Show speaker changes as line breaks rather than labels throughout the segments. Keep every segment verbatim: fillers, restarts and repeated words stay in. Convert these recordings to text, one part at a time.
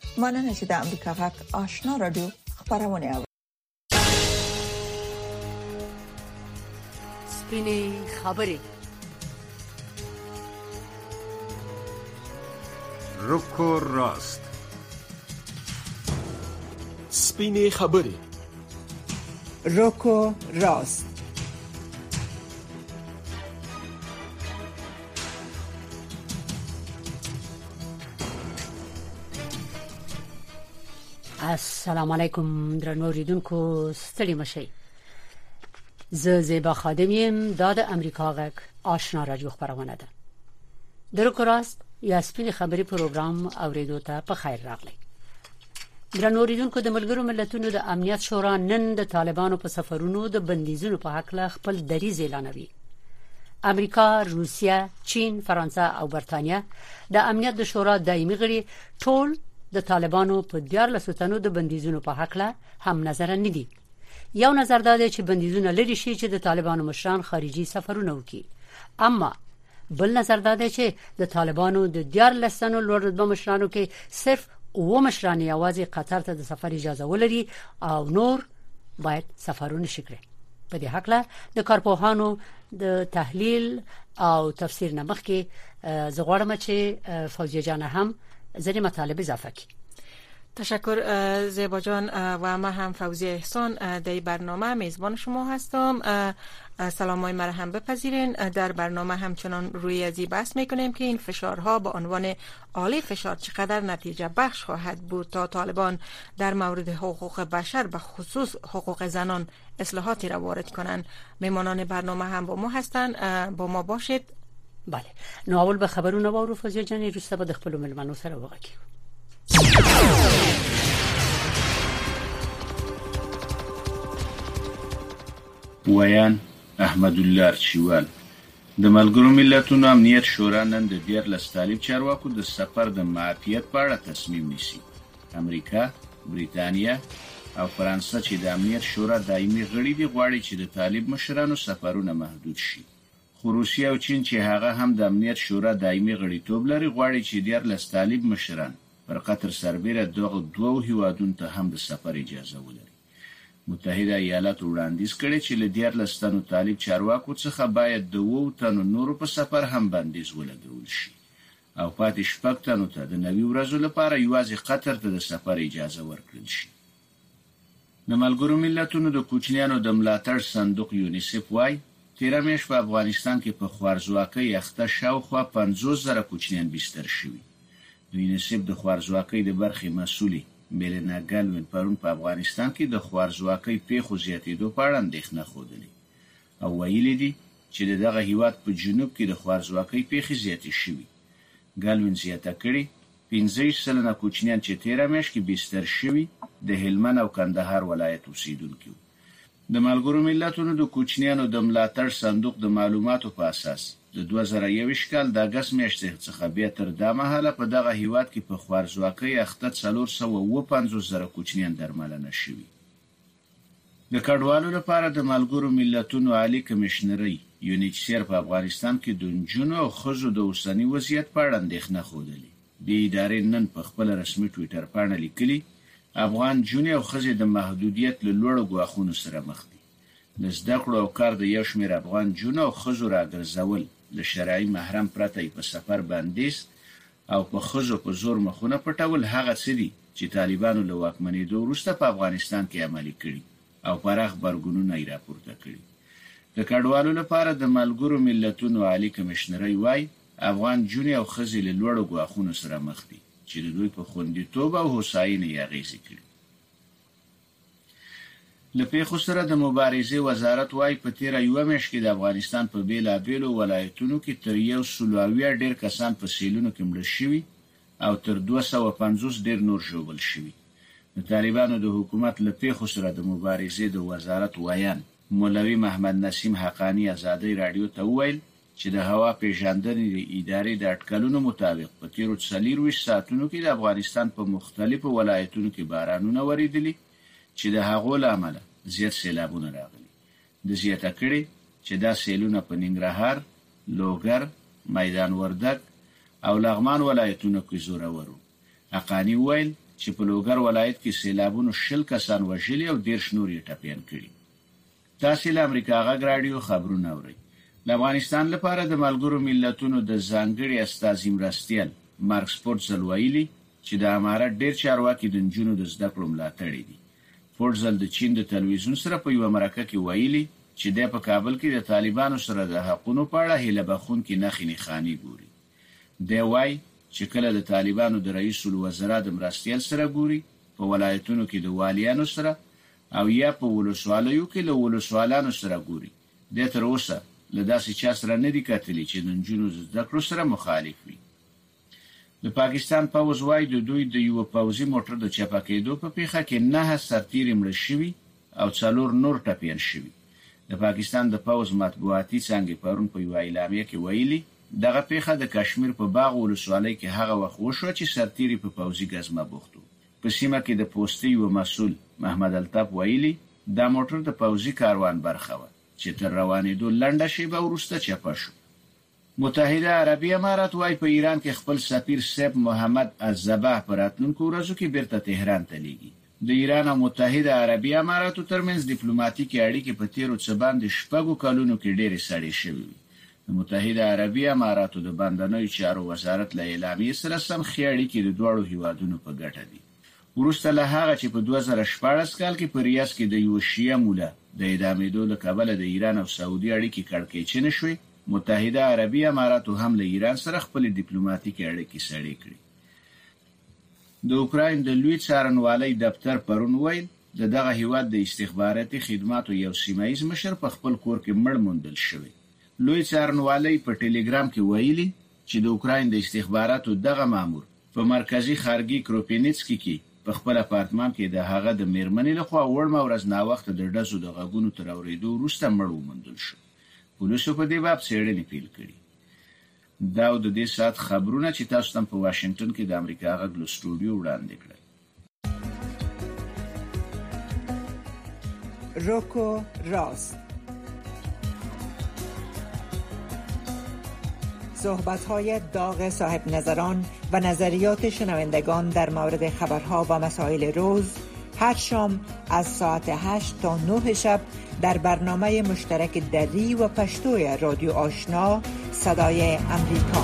مننه چې د امریکا غږ آشنا رادیو خبرونه اورئ.
سپینې خبرې
روکو راست.
سپینې خبرې
روکو راست.
السلام علیکم درنو اوریدونکو، ستړي مشئ. زه زیبا خادم یم، دا د امریکا غږ آشنا رادیو خبرونه ده. د روکو راست یا سپینې خبرې پروګرام اوریدو ته په خیر راغلی. درنو اوریدونکو، د ملګرو ملتونو د امنیت شورا نن د طالبانو په سفرونو د بندیزونو په حق له خپل دریځ اعلانوي. امریکا، روسیه، چین، فرانسه او برتانیا د امنیت د شورا دایمي غړي ټول د طالبانو په دیارلسو تنو د بندیزونو په حق له هم نظر نه دي. یو نظر دا دی چې بندیزونه لري شي چې د طالبانو مشران خارجي سفرونه وکړي، اما بل نظر دا دی چې د طالبانو د دیارلسو تنو لوړ رتبه مشرانو کې صرف و مشران یوازې قطر ته د سفر اجازه ولري او نور باید سفرونه شکړي. په دې حق له د کارپوهانو د تحلیل او تفسیر نه مخکې زه غواړم چې فوزیه جان هم زنی مطالب اضافه کی.
تشکر زیبا جان و ما هم فوزیه احسان در برنامه میزبان شما هستم. سلامای مرا هم بپذیرین. در برنامه همچنان روی ازی بحث میکنیم که این فشارها با عنوان عالی فشار چقدر نتیجه بخش خواهد بود تا طالبان در مورد حقوق بشر به خصوص حقوق زنان اصلاحاتی را وارد کنند. میمانان برنامه هم با ما هستند، با ما باشید.
بله، نو اول به خبرونه وارو فوزیه جان روسته به خپل ملمنو سره وغږی.
ویان احمد الله ارچیوال. د ملګرو ملتونو امنیت شورا نن د دیارلس طالب چارواکو د سفر د معافیت په اړه تصمیم نیسي. امریکا، بریتانیا او فرانسه چې د امنیت شورا دایمي غړي دي غواړي چې د طالب مشرانو سفرونه محدود شي. خو روسیه او چین چې هغه هم د امنیت شورا دایمي غړیتوب لري غواړي چې دیارلس طالب مشران پر قطر سربېره دغه دوه هیوادونو ته هم د سفر اجازه ولري. متحده ایالات وړاندیز کړي چې له دیارلس تنو طالب چارواکو څخه باید د اووه تنو نورو په سفر هم بندیز ولګول شي او پاتې شپږ تنو ته د نوي ورځو لپاره یوازې قطر ته د سفر اجازه ورکړل شي. د ملګرو ملتونو د کوچنیانو د ملاتړ صندوق یونیسف وايي تیره میاشت په افغانستان کې په خوارزواکۍ اخته شاوخوا پنځوس زره کوچنیان بستر شوي. د یونیسف د خوارزواکۍ د برخې مسؤلې میلینا ګالوین پرون په افغانستان کې د خوارزواکۍ پیښو زیاتېدو په اړه اندېښنه ښودلې او ویلي دي چې دغه هیواد په جنوب کې د خوارزواکۍ پیښې زیاتې شوي. ګالوین زیاته کړې پنځه ویشت سلنه کوچنیان چې تیره میاشت کې بستر شوي د هلمند او کندهار ولایت اوسیدونکي وو. د ملګرو ملتونو د کوچنیانو د ملاتړ صندوق د معلوماتو په اساس د دوه زره یوویشت کال د اګست میاشتې څخه بیا تر دا مهاله په دغه هیواد کې په خوارزواکۍ اخته څلور سوه اووه پنځوس زره کوچنیان درملنه شوي. د کډوالو لپاره د ملګرو ملتونو عالی کمشنري یونیسف په افغانستان کې د نجونو او ښځو د اوسني وضعیت په اړه اندېښنه ښودلې. د ادارې نن په خپل رسمي ټویټر باندې لیکلي افغان جونې او ښځې د محدودیت له لوړو ګواښونو سره مخ دي. د زده کړو او کار د یو شمېر افغان جونو او ښځو راګرځول له شرعي محرم پرته په سفر بندیز او په ښځو په زور مخونه پټول هغه څه دي چې طالبانو له واکمنېدو وروسته په افغانستان کې عملي کړي او پراخ غبرګونونه یې راپورته کړي. د کډوالو لپاره د ملګرو ملتونو عالی کمشنري وايي افغان جونې او ښځې له لوړو ګواښونو سره مخ دي چې د دوی په خوندیتوب او هوساینې یې اغېزې کړي. له پیښو سره د مبارزې وزارت وايي په تیره یوه میاشت کې د افغانستان په بېلابېلو ولایتونو کې تر یو سل اویا ډېر کسان په سیلونو کې مړه شوي او تر دوه سوه پنځوس ډېر نور ژوبل شوي. د طالبانو د حکومت له پیښو سره د مبارزې د وزارت وایان مولوي محمد نسیم حقانی ازادي رادیو ته وویل چې د هوا پیژندنې ادارې د اټکلونو مطابق په تیرو څلورویشت ساعتونو کې د افغانستان په مختلفو ولایتونو کې بارانونه وریدلي چې د هغو له امله زیات سیلابونه راغلي. د زیاته کړي چې دا سیلونه په ننګرهار، لوګر، میدان وردګ او لغمان ولایتونو کې زورور وو. حقانی ویل چې په لوګر ولایت کې سیلابونو شل کسان وژلي او ډیر شنور یې ټپيان کړي. تاسو له امریکا غږ رادیو خبرونه اورئ. د افغانستان لپاره د ملګرو ملتونو د ځانګړي استازي مرستیال مارکس پورتزل ویلي چې د امارات ډیر چارواکي د جنونو د زده کړو ملاتړ دي. پورتزل د چین د تلویزیون سره په یو مرکه کې ویلي چې د په کابل کې د طالبانو سره د حقونو په اړه هیله بخون کې نخې نخانی ګوري. دی وایي چې کله د طالبانو د رئیس الوزرا د مرستیال سره ګوري په ولایتونو کې د والیانو سره او یا په ولسوالیو کې له ولسوالانو سره ګوري. د تر اوسه له داسې چا سره نه دي کتلي چې د جنونو زده کړو سره مخالف وي. د پاکستان پوځ وايي د دوی د یو پوځي موټر د چپا کېدو په پیښه کې نه سرتیري مړ شوي او څلور نور ټپيان شوي. د پاکستان د پوځ مطبوعاتي څنګه پرون په یو اعلامیه کې ویلي دغه پیښه د کشمیر په باغ ولسوالۍ کې هغه وخت وشو چې سرتیري په پوځي ګزمه بوختو. په سیمه کې د پوسټي یو مسؤل محمد الطاف ویلي دا موټر د پوځي کاروان برخه و چې تر روانېدو لنډه شیبه وروسته چپه شو. متحده عربی امارات وايي په ایران کې خپل سفیر سیب محمد الزباح پر راتلونکو ورځو کې بیرته تهران ته لیږي. د ایران او متحده عربی اماراتو ترمنځ ډیپلوماټیکي اړیکې په تیرو څه باندې شپږو کلونو کې ډېرې سړې شوې. د متحده عربی اماراتو د بندنوي چارو وزارت له اعلامیې سره سم خېړې کې د دوړو هیوادونو په ګټه دي. وروسته له هغه چې په دوه زره شپاړس کال کې په ریاض کې د یو شیعه مولا د اعدامېدو له کبله د ایران او سعودي اړیکې کړکېچنې شوې، متحده عربی اماراتو هم له ایران سره خپل ډیپلوماټیکي اړیکې سړې کړې. د اوکراین د لوی څارنوالۍ دفتر پرون ویل د دغه هیواد د استخباراتي خدماتو یو سیمایي مشر په خپل کور کې مړ موندل شوی. لوی څارنوالۍ په ټلګرام کې ویلي چې د اوکراین د استخباراتو دغه مامور په مرکزی خارګي کروپینیتسکي کې په خپل اپارتمان کې د هغه د میرمنې لخوا وړمه ورځ نا وخت د ډزو د غږونو تر اورېدو وروسته مړ وموندل شو. پولیسو په دې باب څېړنې پیل کړې. دا د دې سات خبرونه چې تاسو ته په واشنگټن کې د امریکا غږ له سټوډیو وړاندې کړل.
روکو راست، صحبت‌های داغ صاحب نظران و نظریات شنوندگان در مورد خبرها و مسائل روز هر شام از ساعت هشت تا نه شب در برنامه مشترک دری و پشتوی رادیو آشنا صدای امریکا.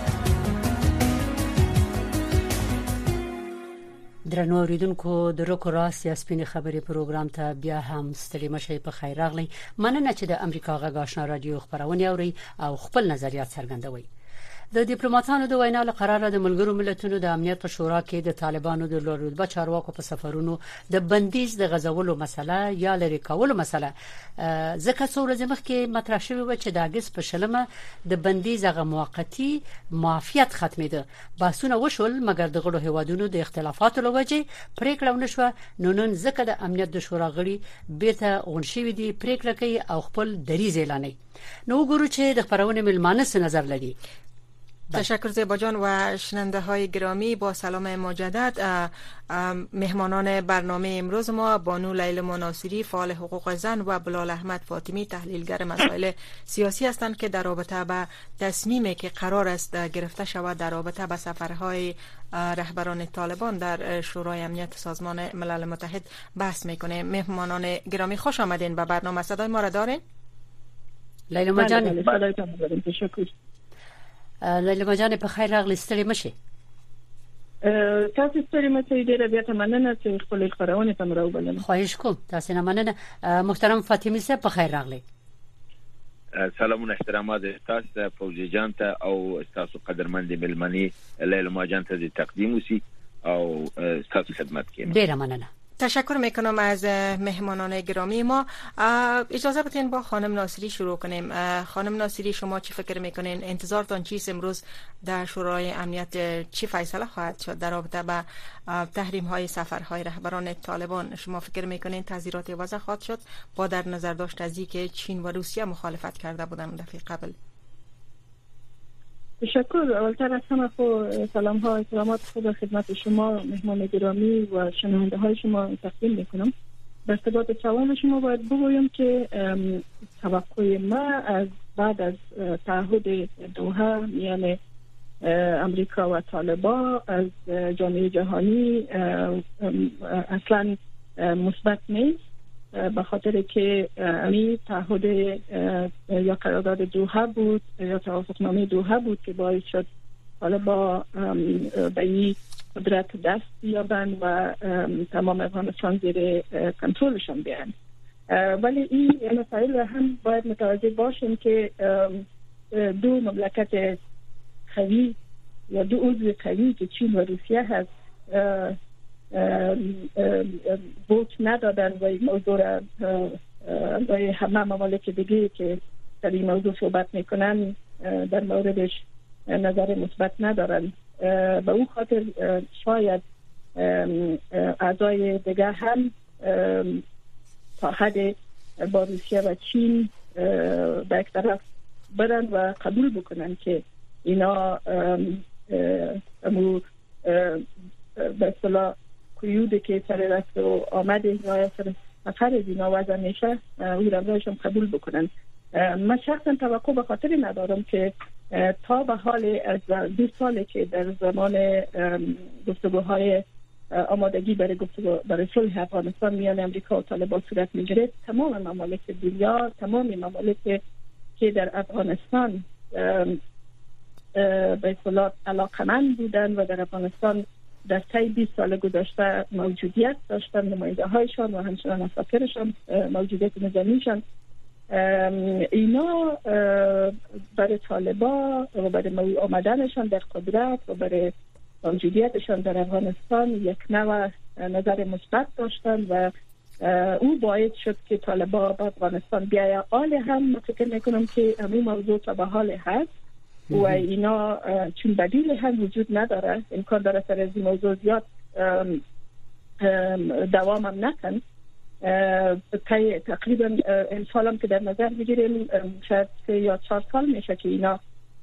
درنو اوریدونکو د روکو راست یا سپینې خبرې پروګرام ته بیا هم ستړي مشئ په خیر راغلی. مننه چې د امریکا غږ آشنا رادیو خبرونه اوري او خپل نظریات څرګندوي. د ډیپلوماټانو د وینا له قراره د ملګرو ملتونو د امنیت په شورا کې د طالبانو د لوړ چارواکو په سفرونو د بندیز د غزولو مسله یا لري کولو مسله ځکه څو ورځې مخکې مطرح شوې و چې د اگست په شلمه د بندیز غو موقتی معافیت ختمېده. بحثونه وشول مګر د غړو هوادونو د اختلافاتو لوجه پریکړه ونشوه. نو نن ځکه د امنیت د شورا غړي بیرته غونډې دي پریکړه کوي او خپل دریځ اعلانوي. نو وګورو چې د خبرونه ملمانه څه نظر لري.
تشکر زیبا جان و شنونده های گرامی. با سلام مجدد. مهمانان برنامه امروز ما بانو لیلا ناصری فعال حقوق زن و بلال احمد فاطمی تحلیلگر مسائل سیاسی هستند که در رابطه با تصمیمی که قرار است گرفته شود در رابطه با سفرهای رهبران طالبان در شورای امنیت سازمان ملل متحد بحث میکنه. مهمانان گرامی خوش آمدین به برنامه. صدای ما را دارین؟
لیلا جان
تشکر.
لیلا جان په خیر راغلی. ستړي مشئ.
تاسو ستړي مشئ. ډیره بیا ته مننه چې خپل خبرونه تم راوبلم.
خواهش کوم. تاسو نه مننه. محترم فاطمی صاحب په خیر راغلی.
سلامونه احترامات تاسو فوزي جان ته او تاسو قدرمن ملمني لیلا جان ته تقدیم وسی او تاسو خدمت کوم.
ډیره مننه.
تشکر میکنم از مهمانان گرامی ما. اجازه بدین با خانم ناصری شروع کنیم. خانم ناصری شما چی فکر میکنین؟ انتظارتان چیست امروز در شورای امنیت؟ چی فیصله خواهد شد در رابطه با تحریم های سفرهای رهبران طالبان؟ شما فکر میکنین تعزیرات وضع خواهد شد با در نظر داشت از اینکه چین و روسیه مخالفت کرده بودند دفعه قبل؟
تشکر. اولتر از همه خو سلام ها احترامات خود خدمت شما مهمان گرامی و شنونده های شما تقدیم میکنم. در ارتباط سوال شما باید بگویم که توقع ما از بعد از تعهد دوحه میان امریکا و طالبان از جامعه جهانی اصلا مثبت نیست، به خاطر که امی تعهد یا قرارداد دوحه بود یا توافقنامه دوحه بود که باعث شد طالبان به این قدرت دست بیابند و تمام افغانستان زیر کنترلشان بیارند. ولی این مسائل هم باید متوجه باشیم که دو مملکت قوی یا دو عضو قوی که چین و روسیه هست ووت ندادن و این موضوع را با همه ممالک دیگه که در این موضوع صحبت میکنن در موردش نظر مثبت ندارن. به اون خاطر شاید اعضای دیگه هم تا حد با روسیه و چین به یک طرف برن و قبول بکنن که اینا امو به اصطلاح قیودی که سر رفت و آمد اینا سر سفر از اینا وضع میشه او رمضایشون قبول بکنن. من شخصا توقع به خاطر ندارم که تا به حال از دو ساله که در زمان گفتگوهای آمادگی برای گفتگو برای صلح افغانستان میان امریکا و طالبان صورت میگیره، تمام ممالک دنیا، تمام ممالک که در افغانستان به اصطلاح علاقمند بودن و در افغانستان در طی بیست سال گذشته موجودیت داشتن، نماینده هایشان و همچنان اساکرشان موجودیت نظامیشان، اینا برای طالبان و برای آمدنشان در قدرت و برای موجودیتشان در افغانستان یک نوع نظر مثبت داشتن و او باعث شد که طالبان به افغانستان بیاید. حال هم من فکر میکنم که همین موضوع تا به حال هست و اینا چون بدیل هم وجود نداره، امکان داره سر از این موضوع زیاد دوام هم نکن. تقریبا امسال هم که در نظر بگیریم شاید سه یا چهار سال میشه که اینا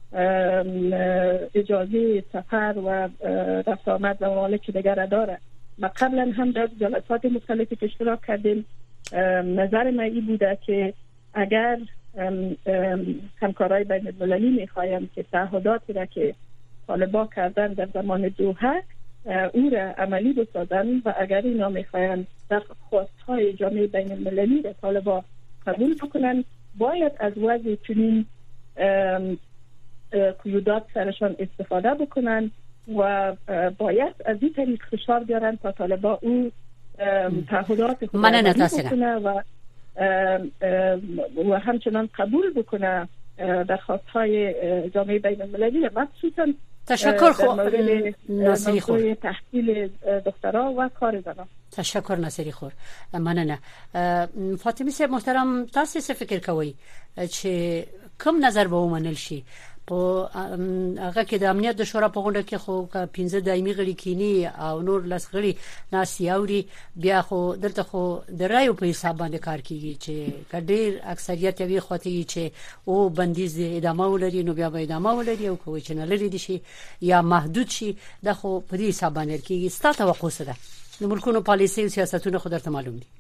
اجازه سفر و رفت آمد و ممالک دیگر داره. ما قبلا هم در جلسات مختلفی که اشتراک کردیم نظر من این بوده که اگر همکارای بین المللی میخوایم که تعهداتی را که طالبان کردن در زمان دوحه او را عملی بسازن و اگر اینا میخواین در خواستهای جامعه بین المللی را طالبان قبول بکنن، باید از وضع چنین قیودات سرشان استفاده بکنن و باید از این طریق فشار بیارن تا طالبان او تعهدات خود را عملی بکنه و و همچنان قبول بکنه درخواست‌های جامعه بین المللی و مخصوصاً
تشکر خو
ناصری خور تحصیل دخترها و کار زنان.
تشکر ناصری خور. مننه. فاطمه صاحب محترم، تاسو څه فکر کوئ چې کوم نظر به ومنل شي په هغه کې د امنیت د شورا په غونډه کې خو پنځه دایمي غړي کینی او نور لس غړي ناسیاوري بیا خو دلته خو د رایو په حساب باندې کار کیږي چې کډیر اکثریت وی خوتي چې او بندیز ادامه ولري نو بیا به ادامه ولري او کوی چې نه لري دي شي یا محدود شي د خو په دې حساب باندې کیږي. ستاسو توقع څه ده؟ د ملکونو پالیسي او سیاستونه خو درته معلوم دي.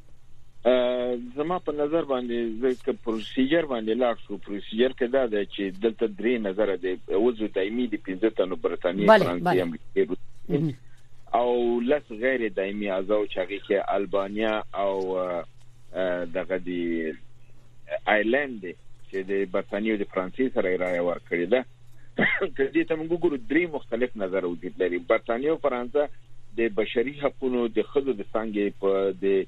زما په نظر باندې ځکه پروسیجر باندې لاړ شو، پروسیجر کې دا ده چې دلته درې نظر دی، عضو دایمي د پنځه تنو برتانیې، فرانسې، امریکا او لس غیر دایمي اعضاء چې هغه کې البانیا او دغه دی آیلند چې د برتانیې او د فرانسې سره رایه ورکړې ده. کله چې موږ ګورو درې مختلف نظر وجود لري. برتانیې او فرانسه د بشري حقوقو د خدو د څنګه په د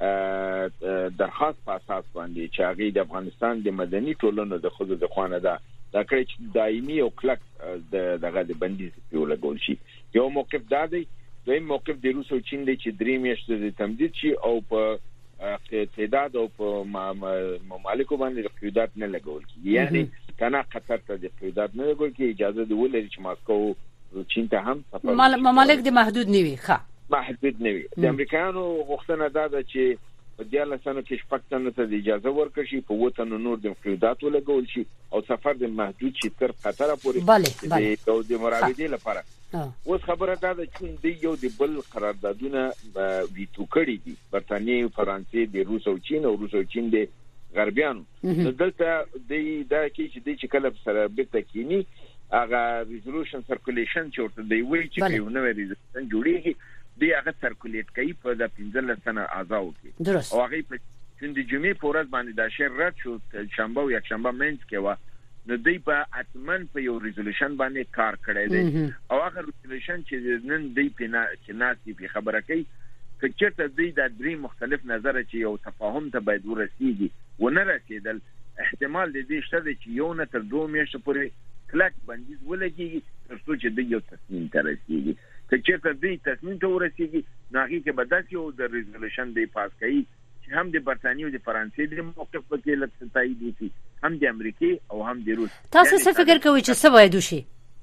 درخواست په اساس باندې چې هغه د افغانستان د مدني ټولنو د خدو د خوانه ده دا کړی چې دایمي او کلک دغه د بندیز په لګول شي. یو موقف دا دی، دویم موقف د روس او چین دی چې درې میاشتې د تمدید شي او په تعداد او په ممالکو باندې قیودات نه لګول کیږي، یعنی کنه قطر ته د قیودات نه لګول کیږي، اجازه دی ولري چې ماسکو چین ته هم سفر
ممالک د محدود نه وي. ښه
محدود نه وي. د امریکایانو غوښتنه دا ده چې په دیارلس سنو کې شپږ تنو ته اجازه ورکړي شي، په اووه تنو نور د قیودات ولګول شي او سفر د محدود شي تر قطر پورې د د مراودې لپاره. اوس خبره دا ده چې د یو د بل قراردادونه ویتو کړي دي، برتانیې، فرانسې، د روس او چین او روس او چین د غربیانو. نو دلته د دا کې چې د چې کله سره بیرته کینی هغه ریزولوشن سرکولیشن چې ورته دی وی چې یو نوې ریزولوشن جوړیږي دی هغه سرکولیټ کوي په د پنځلس سنه اعضاء کې او هغه په چې د جمعې پورز باندې دا شهر رد شو شنبه او یک شنبه منځ کې و نو دی په اتمن په یو ریزولوشن باندې کار کړی دی او هغه ریزولوشن چې نن دی په نه چې ناسي په خبره کوي چې چېرته دی د درې مختلف نظر چې یو تفاهم ته باید ورسیږي ونه رسیدل احتمال دی شته چې یو نه تر دوه میاشتې پورې کلک بندیز ولګي تر څو چې دی یو تصمیم ته رسیږي چې چېرته دی تصمیم ته ورسیږي نو هغه کې به داسې یو د ریزولوشن دی پاس کوي هم د برتانیې او د فرانسې د موقف په کې لکه تایید وکړي هم د امریکا او هم د روس.
تاسو څه فکر کوئ چې څه باید وشي؟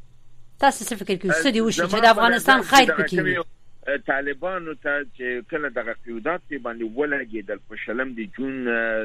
تاسو څه فکر کوئ څه دی وشي چې د افغانستان خیر پکې
طالبانو ته چې کله دغه قیودات باندې ولګېدل په شلم د جون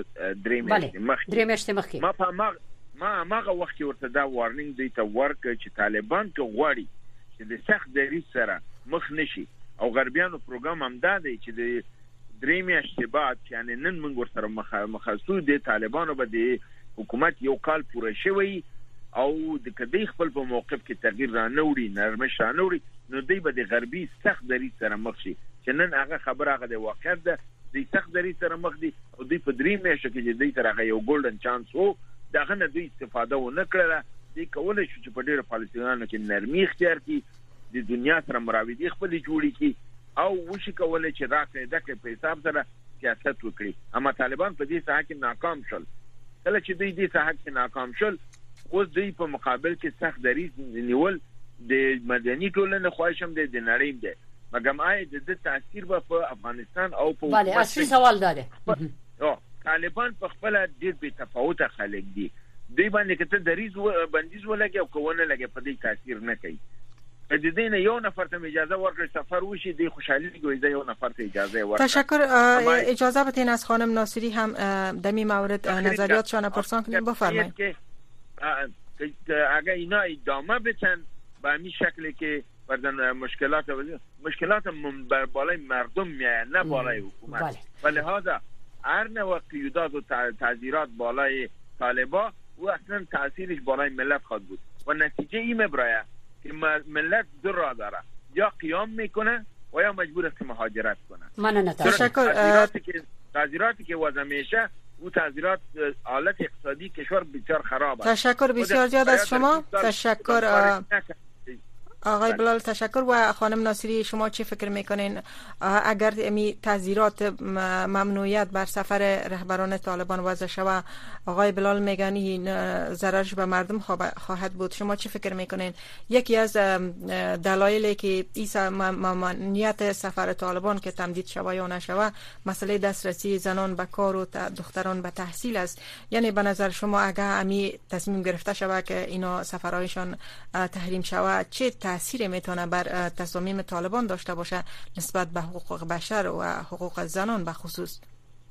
درې میاشتې مخکې
درې میاشتې مخکې
ما په ما ما ماغه وخت کې ورته دا وارنینګ دی ته ورکړ چې طالبان که غواړي چې د سخت دریځ سره مخ نشي او غربیانو پروګرام هم دا دی چې د درې میاشتې بعد یعنی نن موږ ورسره مخالفو دي طالبانو به د حکومت یو کال پوره شوی او د کدی خپل په موقف کې تغییر را نوړي نرمش را نوړي نو دوی به د غربي سخت دریځ سره مخ شي چې نن هغه خبره هغه د واقع ده د سخت دریځ سره مخ دي او دوی په درې میاشتو کې د دې سره یو ګولډن چانس وو دغه نه دوی استفاده ونه کړله دوی کولای شو چې په ډیره پالیسیانو کې نرمي اختیار کړي د دنیا سره مراودي خپل جوړي کړي او وشي کولای چې راکړه دغه په حساب سره سیاست وکړي اما طالبان په دې ساحه کې ناکام شول کله چې دوی دې ساحه کې ناکام شول اوس دوی په مقابل کې سخت دریځ نیول د مدني ټولنې خواهشم دی د نړۍ دی مګم آی د تاثیر په افغانستان او په
بله اصلي سوال ده
او طالبان په خپل ډېر بې تفاوته خلک دي دوی باندې کته دریځ بندیز ولګي او کوونه لګي په دې تاثیر نه کوي د دې نه یو نفر ته اجازه ورکړي سفر وشي د خوشحالي ګویزه یو نفر ته اجازه ورکړي.
تشکر. اجازه بدین از خانم ناصری هم در این مورد نظریاتشان پرسان کنیم. بفرمایید.
اگه اینا ادامه بدن به همین شکلی که بردن مشکلات مشکلات بر بالای مردم میاد نه بالای حکومت و لحاظا هر نوع قیودات و تعذیرات بالای طالبا و اصلا تاثیرش بالای ملت خواهد بود و نتیجه این برای که ملت دو راه داره یا قیام میکنه و یا مجبور است که مهاجرت کنه.
من
تشکر.
تعذیراتی که وضع میشه او تعذیرات حالت اقتصادی کشور بسیار خراب است.
تشکر بسیار زیاد از شما. تشکر آقای بلال. تشکر. و خانم ناصری شما چه فکر میکنین اگر امی تعذیرات ممنوعیت بر سفر رهبران طالبان وضع شود؟ آقای بلال میگن این ضررش به مردم خواهد بود. شما چه فکر میکنین؟ یکی از دلایلی که این ممنوعیت سفر طالبان که تمدید شود یا نشود مسئله دسترسی زنان به کار و دختران به تحصیل است. یعنی به نظر شما اگر امی تصمیم گرفته شود که اینا سفرهایشان تحریم شود چه تأثیر میتونه بر تصامیم طالبان داشته باشه نسبت به حقوق بشر و حقوق زنان به خصوص؟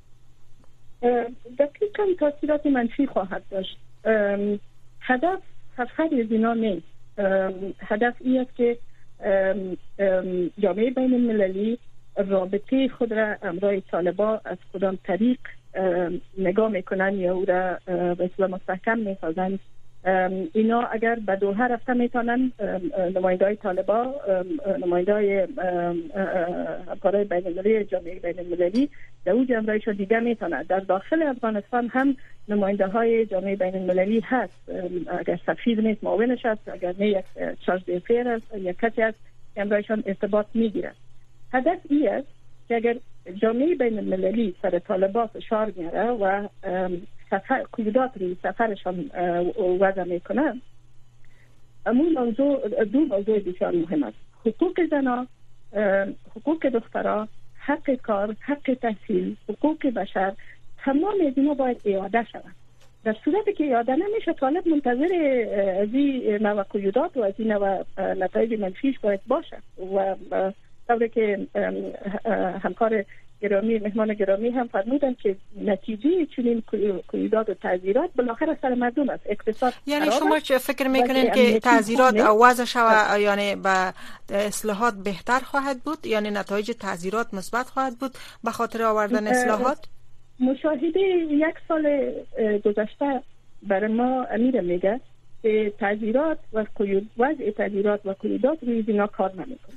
دقیقاً تأثیرات منفی خواهد داشت. هدف سفر زنا نیست. هدف این است که جامعه بین المللی رابطه خود را امرای طالبان از کدام طریق نگاه میکنن یا او را به اصطلاح مستحکم میسازن. اینا اگر به دوحه رفته میتونن نماینده های طالبان نماینده های همکارای بین المللی جامعه بین المللی در اوج امرایشون دیگه میتونن. در داخل افغانستان هم نماینده های جامعه بین المللی هست. اگر سفیر نیست معاونش هست، اگر نه یک چارج دیفیر هست یک کسی هست امرایشون ارتباط میگیرن. هدف این است که اگر جامعه بین المللی سر طالبان فشار میاره و سفر قیودات روی سفرشان وضع میکنن، امون موضوع دو موضوع بسیار مهم است: حقوق زنان، حقوق دختران، حق کار، حق تحصیل، حقوق بشر، تمام از اینا باید اعاده شود. در صورتی که اعاده نمیشه طالب منتظر از این نوع قیودات و از این نوع نتایج منفیش باید باشه و طوری که همکار گرامی مهمان گرامی هم فرمودن که نتیجه چنین قیودات و تعذیرات بالاخره سر مردم است. اقتصاد
یعنی شما چه فکر میکنین که تعذیرات وضع شود یعنی به اصلاحات بهتر خواهد بود؟ یعنی نتایج تعذیرات مثبت خواهد بود به خاطر آوردن اصلاحات؟
مشاهده یک سال گذشته برای ما امیر میگه تعذیرات و قیود وضع تعذیرات و قیودات روی اینا کار نمیکنه.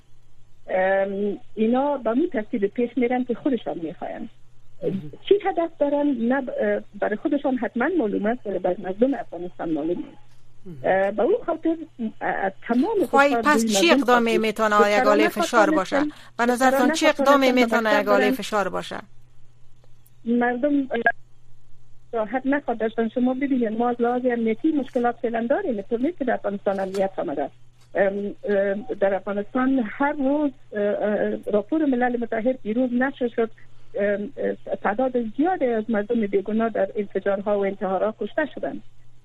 اینا به می ترتیب پیش میرن که خودشان میخواین. چی هدف دارن؟ نه برای خودشان حتما معلوم است، برای مردم افغانستان معلوم نیست. با اون خاطر تمام
خواهی پس چی اقدامی میتونه یک آله فشار باشه؟ به نظرتان چی اقدامی میتونه یک آله فشار باشه؟
مردم راحت نخواد داشتن. شما ببینید ما از لحاظ امنیتی مشکلات فعلا داریم. تو نیست که در افغانستان امنیت آمده. در افغانستان هر روز راپور ملل متحد دیروز نشر شد تعداد زیادی از مردم بیگناه در انفجارها و انتحارها کشته شدند.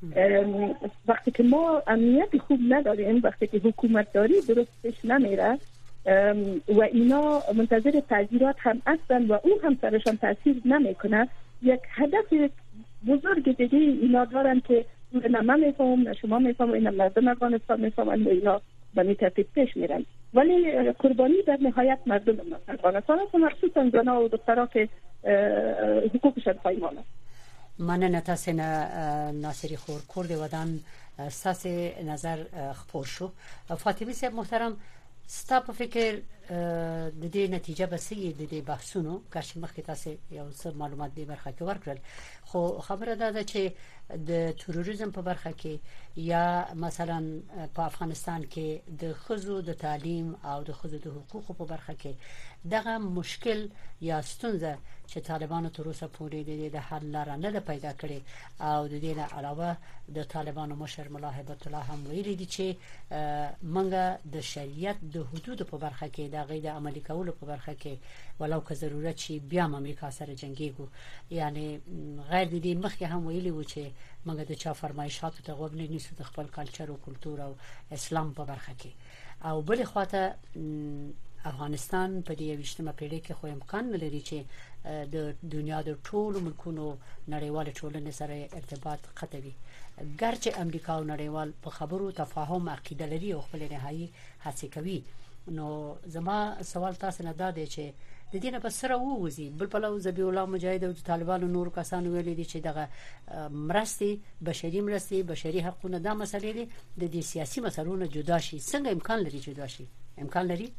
وقتی که ما امنیت خوب نداریم، وقتی که حکومت داری درست پیش نمیره و اینا منتظر تعذیرات هم هستن و اون هم سرشان تاثیر نمیکنه، یک هدف بزرگ دیگه اینا دارن که نه من میفهمم نه شما میفهمم، اینا مردم افغانستان میفهمن و اینا به این ترتیب پیش میرن. ولی قربانی در نهایت مردم افغانستان هستن، مخصوصا زنها و دخترها که حقوقشان پایمال است.
من نتاسه ناصری خور کرد ودان ساس نظر خپور شو. فاطمه صاحب محترم، ستا په فکر د دې نتیجه به څه د دې بحثونو کاشي مخکې تاسو یو څه معلومات به برخه کې ورکړل، خو خبره ده چې د تروریزم په برخه کې یا مثلا په افغانستان کې د خزو د تعلیم او د خزو د حقوقو په برخه کې دغه مشکل یا ستونزه چې طالبانو تر اوسه پورې د حل لاره نه پیدا کړې او د دې نه علاوه د طالبانو مشر ملا هیبت الله هم ویلي دي چې منګه د شریعت د حدود په برخه کې د غیر عملی کولو په برخه کې ولو که ضرورت شي بیا امریکا سره جنگيږي. یعنی غیر د دې مخکې هم ویلي و چې منګه د چا فرمایشاتو ته غوږ نه نیسو، د خپل کلچر او کلچر او اسلام په برخه کې. او بل خواته افغانستان په دې ویشتمه پیړۍ کې خو امکان لري چې د دنیا د ټولو ملکونو نړیوال ټولنې سره ارتباط قطعي، ګرچې امریکا او نړیوال په خبرو تفاهم عقیده لري او خپل نهایی هڅه کوي. نو زما سوال تاسو نه دا دی چې د دې نه په سره ووزي بل پلو ذبیح الله مجاهد او طالبانو نور کسانو ویلي دي چې دغه مرستي بشري مرستي بشري حقوقونه دا مسلې دي د دې سیاسي مسلونو جدا شي. څنګه امکان لري جدا شي؟ امکان لري؟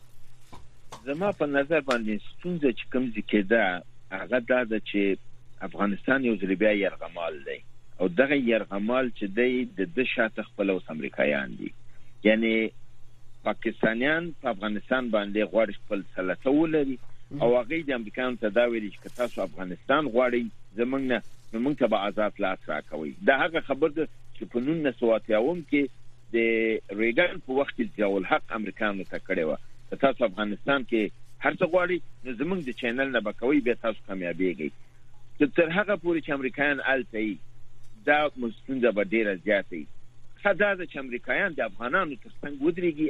زما په نظر باندې ستونزه چې کوم ځکه ده هغه دا چې افغانستان یو ځل بیا یرغمال دی او دغه یرغمال چې دی د د شاته خپل اوس امریکایان دي. یعنی پاکستانیان په افغانستان باندې غواړي خپل سلطه ولري او هغه د امریکایانو ته دا ویلي چې تاسو افغانستان غواړئ زمونږ نه زمونږ ته به آزاد لاس راکوي. دا هغه خبر ده چې په نولس سوه اتیا کې د ریګن په وخت کې ضیاء الحق امریکایانو ته کړی و تاسو افغانستان کې هر څه غواړي نو زمونږ د چینل نه بکوي به تاسو کامیابیږئ. تر هغه پورې چې امریکایان الته دا مستنده به ډیره زیاتې خدای د امریکایان د افغانانو ترڅنګ ودرېږي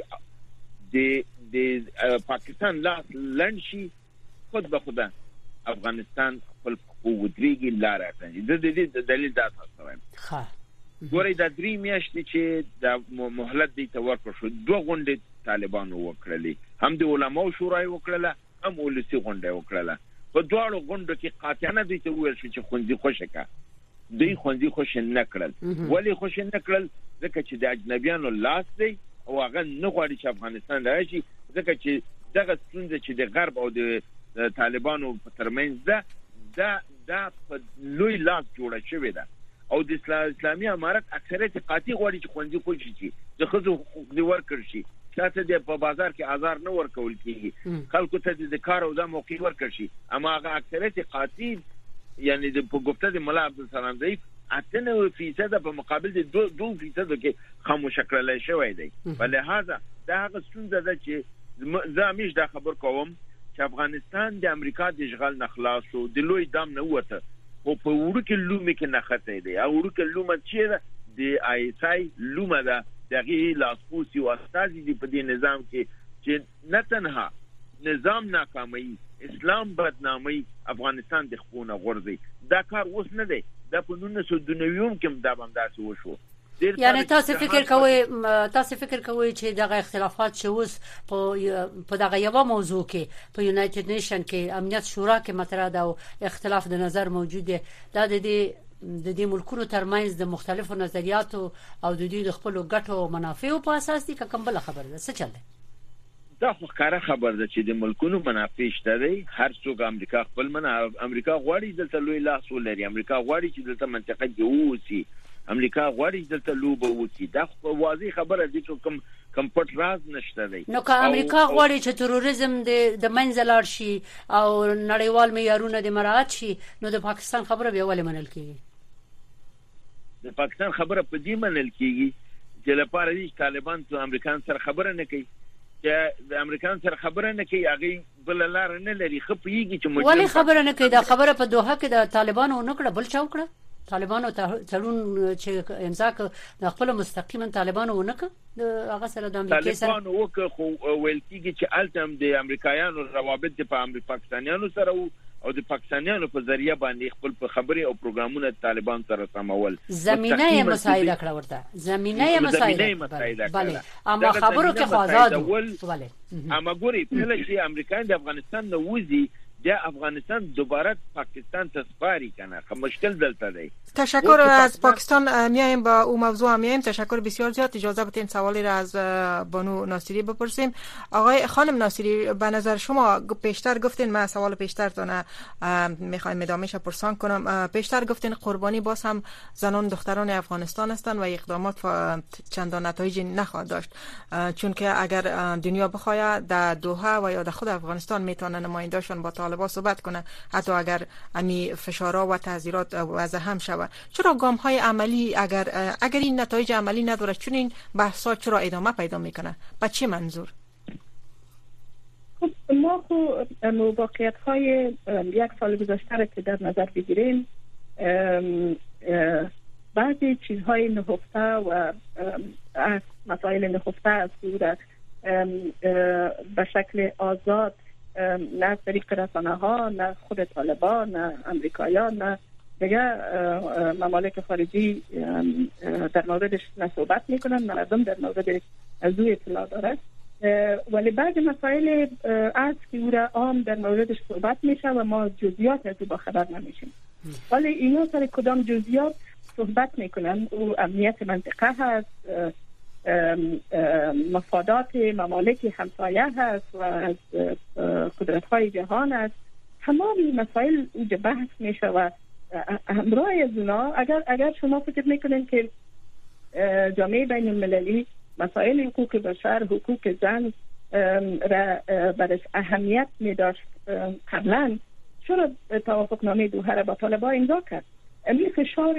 د د پاکستان لاس لنشي خود به خود افغانستان خپل ودرېږي لاره کوي. د دې دلیل دا تاسو وایم. ښه ګورئ دا درې میاشتې چې د مهلت دی ته ورکړ شو دوه غونډې طالبانو وکړلې، هم د علماو شورای وکړله هم ولسی غونډه وکړله. په دواړو غونډو کې قاطعانه دی ته ویل شو چې خوندي خوشی کا دوی خوندي خوش نه کړل. ولی خوش نه کړل؟ ځکه چې د اجنبیانو لاس دی او هغه نه غواړي چې افغانستان راشي، ځکه چې دغه ستونزه چې د غرب او د طالبانو په ترمنځ ده دا دا په لوی لاس جوړه شوې ده او د اسلامي امارت اکثریت قاطع غواړي چې خوندي خوش شي، د خزو حقوق دی ورکړ شي، شاته د په بازار کې آزار نه ورکول کیږي، خلکو ته د کار او د موقع ورکړ شي. اما هغه اکثریت قاطع یعنی د په گفته د مولا عبدالسلام ضعیف اته نه فیصد په مقابل د دو دو فیصد کې خاموش کړل شوی دی. ولهدا دا هغه ستونزه ده چې زه همیش دا خبر کوم چې افغانستان د امریکا د اشغال نه خلاص شو، د لوی دام نه وته او په وړوکې لومې کې نه خته دی. او وړوکې لومه چې ده د آی اس آی لومه ده، دغه لاسپوسی او استازي دی په دې نظام کې چې نه تنها نظام ناکامي اسلام بدنامي افغانستان د خپونه غورځي. دا کار اوس نه دی، دا په نولس سوه دوه نوي کې دا باندې وشو.
یعنی تاسو فکر کوئ تاسو فکر کوئ چې دغه اختلافات چې اوس په دغه یو موضوع کې په یونایټډ نیشن کې امنیت شورا کې مطرح ده او اختلاف د نظر موجود دی، دا د دې د دې ملکونو ترمنځ د مختلفو نظریاتو او د دې د خپل ګټو او منافعو په اساس دي که کوم بل خبر ده څه چل دی
دا خو ښکاره خبر ده چې د ملکونو منافع شته دی هر څوک امریکا خپل من امریکا غواړي دلته لوی لاس ولري امریکا غواړي چې دلته منطقه کې ووسی امریکا غواړي چې دلته لوبه وکړي دا خو واضح خبره دي چې کوم کوم پټ راز نشته دی
نو که امریکا غواړي چې تروریزم د د منځ لاړ شي او نړیوال معیارونه د مراعات شي نو د پاکستان خبره به ولې منل کیږي
د پاکستان خبره په دې منل کیږي چې لپاره دي طالبان ته امریکان سره خبره نه کوي چې د امریکان سره خبره نه کوي هغه بل لار نه لري خپيږي چې
ولې خبره نه کوي دا خبره په دوحه کې د طالبانو نه کړه بل چا وکړه طالبانو تړون چې امضا ک د خپل مستقیما طالبانو نه ک هغه سره د امریکا سره
طالبانو وک خو ویل کیږي چې التم د امریکایانو روابط د پاکستانیانو سره او د پاکستانیانو په ذریعہ باندې خپل په خبري او پروګرامونه طالبان سره سمول
زمينه یې مسایله کړه ورته زمينه یې مسایله بله اما خبرو کې آزاد بله
اما ګوري کله چې امریکایان د افغانستان نه وځي د افغانستان دوباره پاکستان ته سپاری کنه خو مشکل دلته دی.
تشکر از پاکستان. میایم با او موضوع میایم. تشکر بسیار زیاد. اجازه بدین سوالی را از بانو ناصری بپرسیم. آقای خانم ناصری به نظر شما پیشتر گفتین، من سوال پیشترتون میخوایم ادامهش پرسان کنم، پیشتر گفتین قربانی باز هم زنان دختران افغانستان هستند و اقدامات چندان نتایجی نخواهد داشت، چون که اگر دنیا بخواد در دوحه و یا در خود افغانستان میتونه نمایندهشون با طالبان صحبت کنه، حتی اگر امی فشارها و تعذیرات وضع هم شود. چرا گام های عملی اگر اگر این نتایج عملی نداره، چون این بحثا چرا ادامه پیدا میکنه؟ با چه منظور؟
خب ما خو موقعیت های یک سال گذشته را که در نظر بگیریم، بعضی چیزهای نهفته و مسائل نهفته از او به شکل آزاد، نه طریق رسانه ها، نه خود طالبان، نه امریکایان، نه دیگه ممالک خارجی در موردش نه صحبت میکنن، نه مردم در مورد از او اطلاع داره. ولی بعضی مسائل از که او را عام در موردش صحبت میشه و ما جزئیات از او با خبر نمیشیم. ولی اینا سر کدام جزئیات صحبت میکنن؟ او امنیت منطقه هست، مفادات ممالک همسایه هست و از قدرت‌های جهان است. تمام مسائل اینجا بحث میشه و همراه از اونا اگر اگر شما فکر میکنین که جامعه بین المللی مسائل حقوق بشر، حقوق زن را برش اهمیت میداشت قبلا، چرا توافقنامه دوحه را با طالبان امضا کرد؟ این فشار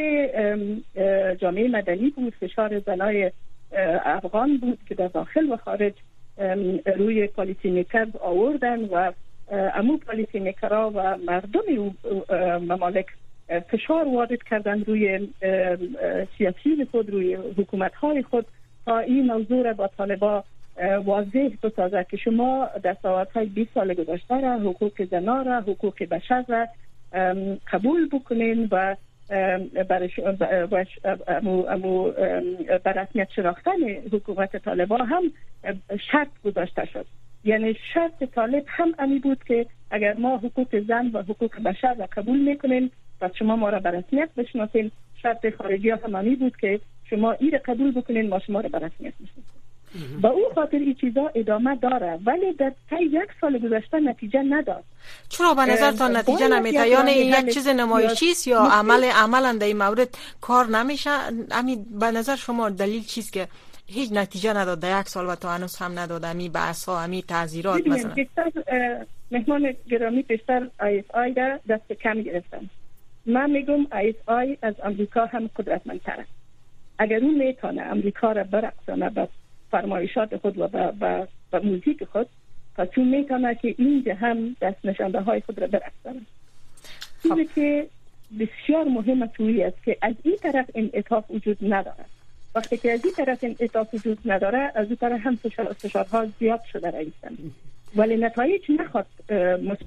جامعه مدنی بود، فشار زنای افغان بود که در داخل و خارج روی پالیسی میکر آوردن و امو پالیسی میکرها و مردم ممالک فشار وارد کردن روی سیاسیون خود، روی حکومت‌های خود تا این موضوع را با طالبان واضح بسازد که شما دستاوردهای بیست سال گذشته را، حقوق زنان را، حقوق بشر را قبول بکنین و برش امو امو بر رسمیت شناختن حکومت طالبان هم شرط گذاشته شد. یعنی شرط طالب هم امی بود که اگر ما حقوق زن و حقوق بشر را قبول میکنیم و شما ما را بر رسمیت بشناسین، شرط خارجی هم امی بود که شما این را قبول بکنین، ما شما را بر رسمیت بشناسیم. با اون خاطر این چیزا ادامه داره، ولی در طی یک سال گذشته نتیجه نداد.
چرا به نظرتان نتیجه نمیده؟ یعنی یک چیز نمایشی است یا عمل عملا در این مورد کار نمیشه؟ همین به نظر شما دلیل چیست که هیچ نتیجه نداد در یک سال و تا هنوز هم نداد؟ همین بحث‌ها، همین تعذیرات مثلا.
مهمان گرامی پیشتر آی اس آی را دست کم گرفتن. من میگم آی اس آی از امریکا هم قدرتمندتر است. اگر اون میتونه امریکا را برقصانه به فرمایشات خود و با, با, با موزیک خود، پس اون میتونه که اینجا هم دست نشانده های خود را برقصانه. چیزی که بسیار مهم توی است که از این طرف انعطاف وجود نداره. وقتی که از این طرف انعطاف وجود نداره، از اون طرف هم فشار فشارها زیاد شده رئیسن، ولی نتایج نخواد مثبت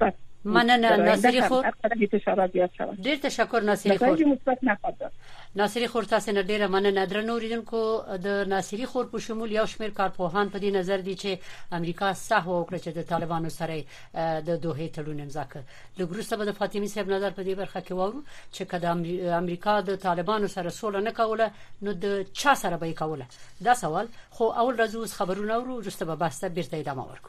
من ناصری خور
ډیر
تشکر ناصری خور
مثبت نه پاتې
ناصری خور تاسو نه ډیره مننه درنو اوریدونکو. د ناصری خور په شمول یو شمېر کارپوهان په دې نظر دي چې امریکا سهو وکړه چې د طالبانو سره د دوه تړون امضا کړ. د ګروسه به د فاطمی صاحب نظر په دې برخه کې وورو چې کله امریکا د طالبانو سره سوله نه کوله نو د چا سره به کوله. دا سوال خو اول راځو خبرونه ورو وروسته به بحث بیرته ادامه ورکړو.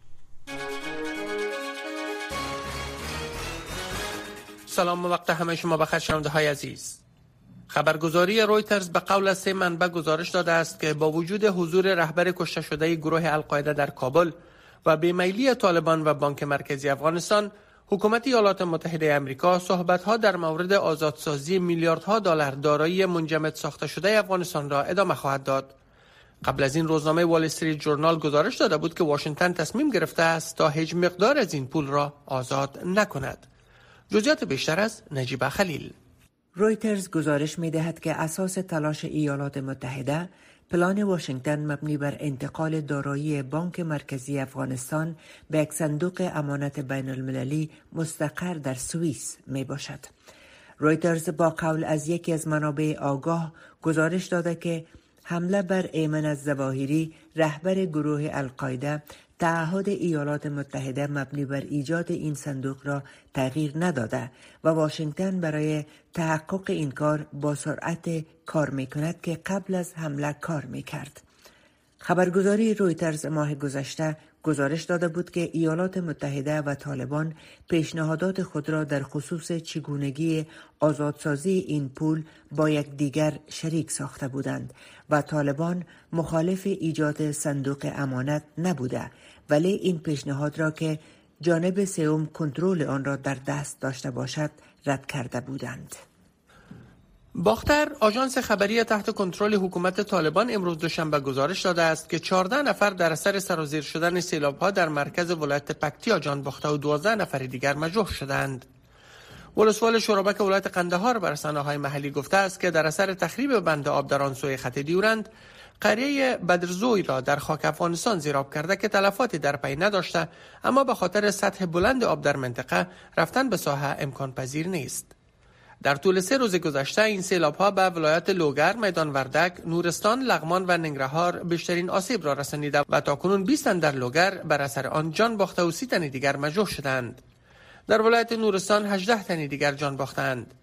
سلام و وقت همه شما بخیر شنونده های عزیز. خبرگزاری رویترز به قول سه منبع گزارش داده است که با وجود حضور رهبر کشته شده گروه القاعده در کابل و بیمیلی طالبان و بانک مرکزی افغانستان، حکومت ایالات متحده آمریکا صحبت‌ها در مورد آزادسازی میلیاردها دلار دارایی منجمد ساخته شده افغانستان را ادامه خواهد داد. قبل از این روزنامه وال استریت جورنال گزارش داده بود که واشنگتن تصمیم گرفته است تا هیچ مقدار از این پول را آزاد نکند. جزئیات بیشتر از نجیبه خلیل.
رویترز گزارش می دهد که اساس تلاش ایالات متحده پلان واشنگتن مبنی بر انتقال دارایی بانک مرکزی افغانستان به یک صندوق امانت بین المللی مستقر در سوئیس می باشد. رویترز با قول از یکی از منابع آگاه گزارش داده که حمله بر ایمن الظواهری رهبر گروه القاعده تعهد ایالات متحده مبنی بر ایجاد این صندوق را تغییر نداده و واشنگتن برای تحقق این کار با سرعت کار می کند که قبل از حمله کار می کرد. خبرگزاری رویترز ماه گذشته گزارش داده بود که ایالات متحده و طالبان پیشنهادات خود را در خصوص چگونگی آزادسازی این پول با یکدیگر شریک ساخته بودند و طالبان مخالف ایجاد صندوق امانت نبوده، ولی این پیشنهاد را که جانب سوم کنترل آن را در دست داشته باشد رد کرده بودند.
باختر، آژانس خبری تحت کنترل حکومت طالبان امروز دوشنبه گزارش داده است که چهارده نفر در اثر سرازیر شدن سیلاب‌ها در مرکز ولایت پکتیا جان باخته و دوازده نفر دیگر مجروح شدند. ولسوال شورابک ولایت قندهار بر رسانه‌های محلی گفته است که در اثر تخریب بند آب در آن سوی خط دیورند، قریه بدرزوی را در خاک افغانستان زیراب کرده که تلفاتی در پی نداشته، اما به خاطر سطح بلند آب در منطقه رفتن به ساحه امکان پذیر نیست. در طول سه روز گذشته این سیلاب‌ها به ولایت لوگر، میدان وردک، نورستان، لغمان و ننگرهار بیشترین آسیب را رسانیده و تاکنون بیست تن در لوگر بر اثر آن جان باخته و سی تن دیگر مجروح شدند. در ولایت نورستان هجده تن دیگر جان باختند.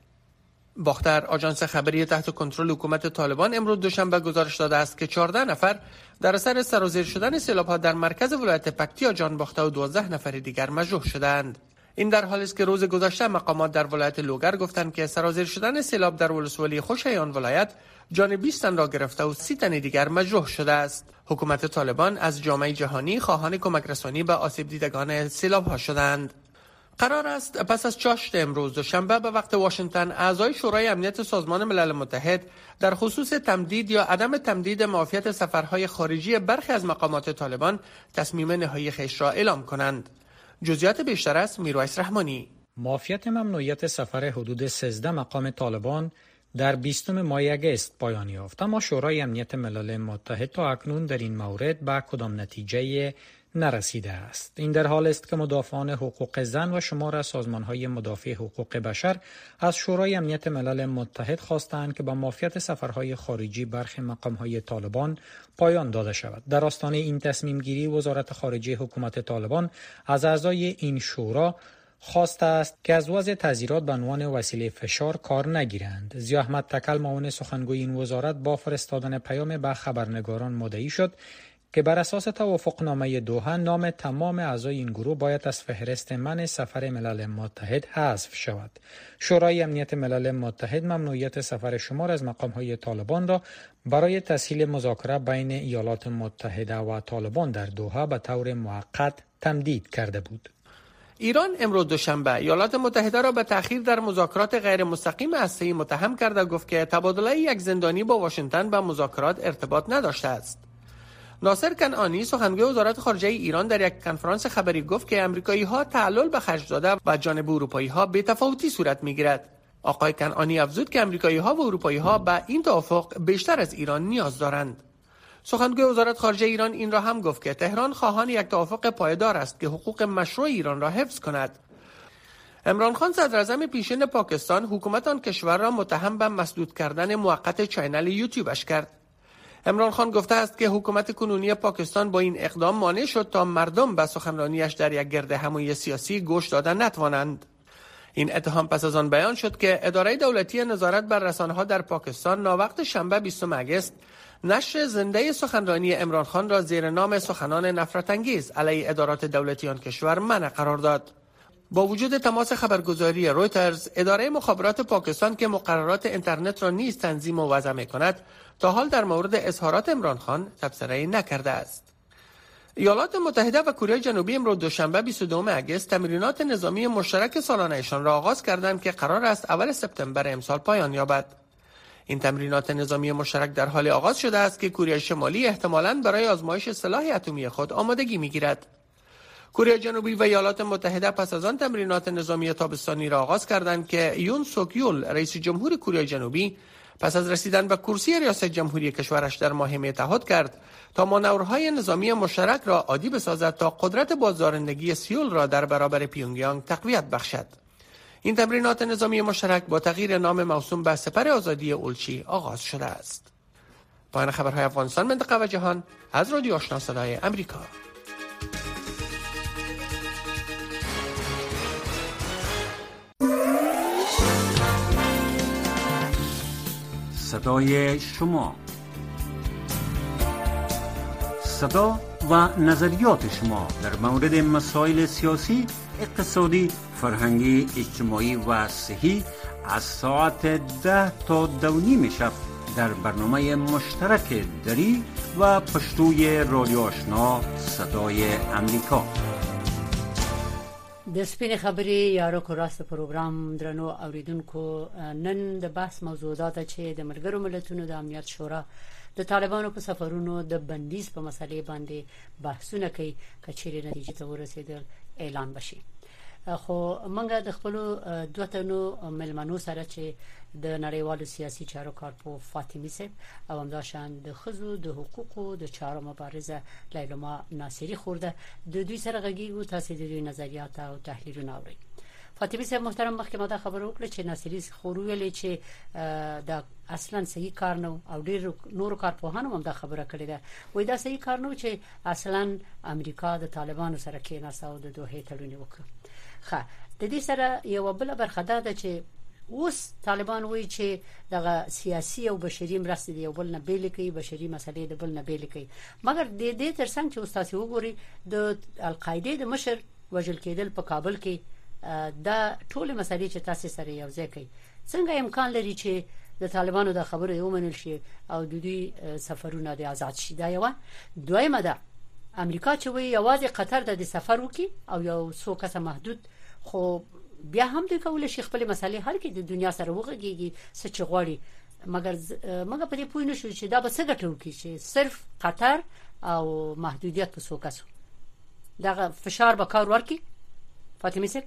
باختر، آژانس خبری تحت کنترل حکومت طالبان امروز دوشنبه گزارش داده است که چهارده نفر در اثر سرازیر شدن سیلاب‌ها در مرکز ولایت پکتیا جان باخته و دوازده نفر دیگر مجروح شدند. این در حالی است که روز گذشته مقامات در ولایت لوگر گفتند که سرازیر شدن سیلاب در ولسوالی خوشه آن ولایت جان بیست تن را گرفته و سی تن دیگر مجروح شده است. حکومت طالبان از جامعه جهانی خواهان کمک رسانی به آسیب دیدگان سیلاب‌ها شدند. قرار است پس از چاشت امروز دوشنبه به وقت واشنگتن اعضای شورای امنیت سازمان ملل متحد در خصوص تمدید یا عدم تمدید معافیت سفرهای خارجی برخی از مقامات طالبان تصمیم نهایی خویش را اعلام کنند. جزئیات بیشتر از میرویس رحمانی.
معافیت ممنوعیت سفر حدود سیزده مقام طالبان در بیستم ماه اگست پایان یافت، اما شورای امنیت ملل متحد تا اکنون در این مورد به کدام نتیجه نرسیده است. این در حال است که مدافعان حقوق زن و شمار از سازمان‌های مدافع حقوق بشر از شورای امنیت ملل متحد خواستند که با معافیت سفرهای خارجی برخی مقام‌های طالبان پایان داده شود. در آستانه این تصمیم گیری وزارت خارجه حکومت طالبان از اعضای این شورا خواسته است که از وضع تعزیرات به عنوان وسیله فشار کار نگیرند. ضیا احمد تکل، معاون سخنگوی این وزارت، با فرستادن پیام به خبرنگاران مدعی شد که بر اساس توافقنامه دوحه نام تمام اعضای این گروه باید از فهرست منع سفر ملل متحد حذف شود. شورای امنیت ملل متحد ممنوعیت سفر شمار از مقام‌های طالبان را برای تسهیل مذاکره بین ایالات متحده و طالبان در دوحه به طور موقت تمدید کرده بود.
ایران امروز دوشنبه ایالات متحده را به تأخیر در مذاکرات غیر مستقیم هسته‌ای متهم کرده، گفت که تبادله یک زندانی با واشنگتن به مذاکرات ارتباط نداشته است. ناصر کنعانی، سخنگوی وزارت خارجه ایران، در یک کنفرانس خبری گفت که آمریکایی‌ها تعلل به خرج داده و جانب اروپایی‌ها بی‌تفاوتی صورت می‌گیرد. آقای کنعانی افزود که آمریکایی‌ها و اروپایی‌ها به این توافق بیشتر از ایران نیاز دارند. سخنگوی وزارت خارجه ایران این را هم گفت که تهران خواهان یک توافق پایدار است که حقوق مشروع ایران را حفظ کند. عمران خان صدراعظم پیشین پاکستان حکومت آن کشور را متهم به مسدود کردن موقت چینل یوتیوبش کرد. عمران خان گفته است که حکومت کنونی پاکستان با این اقدام مانع شد تا مردم به سخنرانیش در یک گرد همایی سیاسی گوش دادن نتوانند. این اتهام پس از آن بیان شد که اداره دولتی نظارت بر رسانه‌ها در پاکستان ناوقت شنبه بیستم اگست نشر زنده سخنرانی عمران خان را زیر نام سخنان نفرت انگیز علیه ادارات دولتی آن کشور منع قرار داد. با وجود تماس خبرگزاری رویترز، اداره مخابرات پاکستان که مقررات اینترنت را نیز تنظیم و وضع می‌کند، تا حال در مورد اظهارات عمران خان تبصره‌ای نکرده است. ایالات متحده و کره جنوبی امروز دوشنبه بیست و دوم اگست تمرینات نظامی مشترک سالانه‌شان را آغاز کردند که قرار است اول سپتامبر امسال پایان یابد. این تمرینات نظامی مشترک در حال آغاز شده است که کره شمالی احتمالاً برای آزمایش سلاح اتمی خود آمادگی می‌گیرد. کره جنوبی و ایالات متحده پس از آن تمرینات نظامی تابستانی را آغاز کردند که یون سوک یول رئیس جمهور کره جنوبی پس از رسیدن به کرسی ریاست جمهوری کشورش در ماه می تعهد کرد تا مانورهای نظامی مشترک را عادی بسازد تا قدرت بازدارندگی سیول را در برابر پیونگیانگ تقویت بخشد. این تمرینات نظامی مشترک با تغییر نام موسوم به سپر آزادی اولچی آغاز شده است. پایان خبرهای افغانستان، منطقه و جهان از رادیو آشنا صدای امریکا.
صدای شما، صدا و نظریات شما در مورد مسائل سیاسی، اقتصادی، فرهنگی، اجتماعی و صحی از ساعت ده تا دو نیم شب در برنامه مشترک دری و پشتوی رادیو آشنا صدای امریکا.
د سپین خبري یارو کو راست پروګرام درنو اوریدونکو، نن د بحث موضوع ده چې د ملګرو ملتونو د امنیت شورا د طالبانو په سفرونو د بندیز په مسلې باندې بحثونه کوي کچېرې نتیجې ته ورسېدل اعلان بشي. خو منګه د خپل دوه تنو ملمنو سره چې د نړیوالو سیاسي چارو کارپو فاطمی صاحب او همداشان د خزو د حقوقو د چارو مبارزه لیلما ناصری خورده د دوی سره غږیږو، تاسو د دوی نظریات او تحلیلونه اورئ. فاطمی صاحب محترم، مخکې ما دا خبر وکړه چې ناصری خورویلې چې دا اصلا صحیح کار نه او ډیر نور کارپوهانو هم دا خبره کړې ده، وای دا صحیح کار نه چې اصلا امریکا د طالبانو سره کېناسته او د دوه تړون وکړه. ښه، د دې سره یو بل برخه ده چې اوس طالبان وایي چې دغه سیاسي او بشري مرستې دی یو بل نه بیل کوي، بشري مسلې د بل نه بیل کوي، مګر د دې ترڅنګ چې استاد وګوري د القاعده د مشر وژل کېدل په کابل کې دا ټول مسلې چې تاسو سره یو ځای کوي، څنګه امکان لري چې د طالبانو د خبرو یو منل شي او د دوی سفرونه د آزاد شي؟ دا یو دویمه ده. امریکا چې وایي یوازې قطر د سفر وکي او یو څو کسه محدود، خو بیا هم دوی کولای شي خپل مسلې حل کړي، د دنیا سره وغږیږي څه چې غواړي، مګر مګر په دې پوه نه شو چې دا به څه ګټه وکړي چې صرف قطر او محدودیت په څو کسو دا فشار به کار ورکړي. فاطمه صاحب،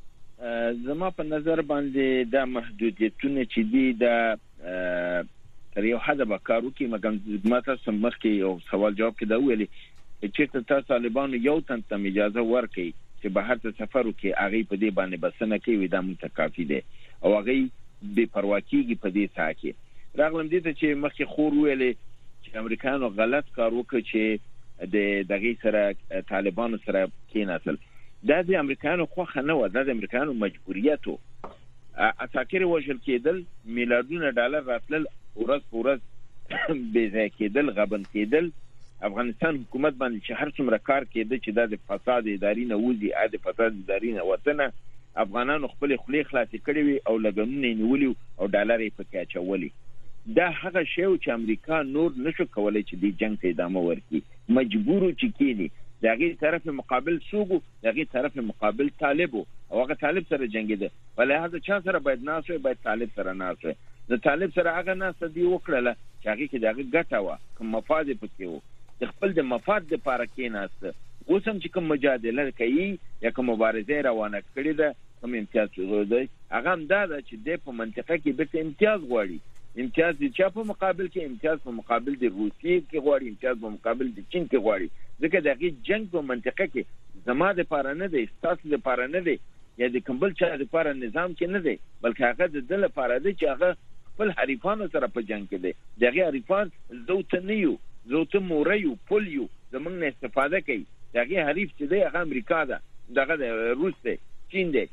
زما په نظر باندې دا محدودیتونه چې دي دا تر یو حد به کار وکړي، مګر ما تاسو مخکې یو سوال جواب کې دا ویلي چې تاسو طالبانو یو تن ته اجازه ورکړي چې بهر ته سفر وکړي، هغه په دې باندې بسنه کوي، دا مونږ ته کافي دی او هغه بے پروا کیږي په دې ځای کې. راغلم دې ته چې مخکې خور ویلې چې امریکایانو غلط کار وکړ چې د دغه سره طالبانو سره کېناسل. دا د امریکایانو خوخه نه و، دا د امریکایانو مجبوریت و. اساکر وژل کېدل، میلیارډونه ډالر راتلل، ورځ په ورځ بې ځای کېدل، غبن کېدل. افغانستان حکومت باندې چې هر څومره کار کېده چې دا د فساد اداري نه وځي، ا د فساد اداري نه وطن افغانانو خپل خلی خلاصې کړې وي او لګونې نیولې او ډالر یې پکې اچولې. دا هغه شی چې امریکا نور نشو کولای چې د جنگ ته ادامه ورکړي، مجبور چې کېني. دغه طرف مقابل سوګو، دغه طرف مقابل طالبو او هغه طالب سره جنگیده، ولهدا چا سره باید ناسوي، باید طالب سره ناسوي. د طالب سره هغه ناس دی وکړه چې هغه کې دغه ګټه و، کوم مفاد پکې و، د خپل د مفاد لپاره کېناسته. اوس هم چې کوم مجادله کوي یا کوم مبارزه روانه کړې ده، کوم امتیاز غوړي، هغه هم دا چې د په منطقه کې به امتیاز غواړي. امتیاز د چا په مقابل کې؟ امتیاز په مقابل د روسیې کې غواړي، امتیاز په مقابل د چین کې غواړي. ځکه دغه جنگ په منطقه کې زما د لپاره نه دی، ستاسو لپاره نه دی، یا د کمبل چا لپاره نظام کې نه دی، بلکې هغه د دل لپاره دی چې هغه خپل حریفانو سره په جنگ کې دی. دغه حریفان زوته نه یو، زوته موریو پولیو زمونږ نه استفاده کوي. دغه حریف چې دی هغه امریکا ده، دغه د روس دی، چین دی.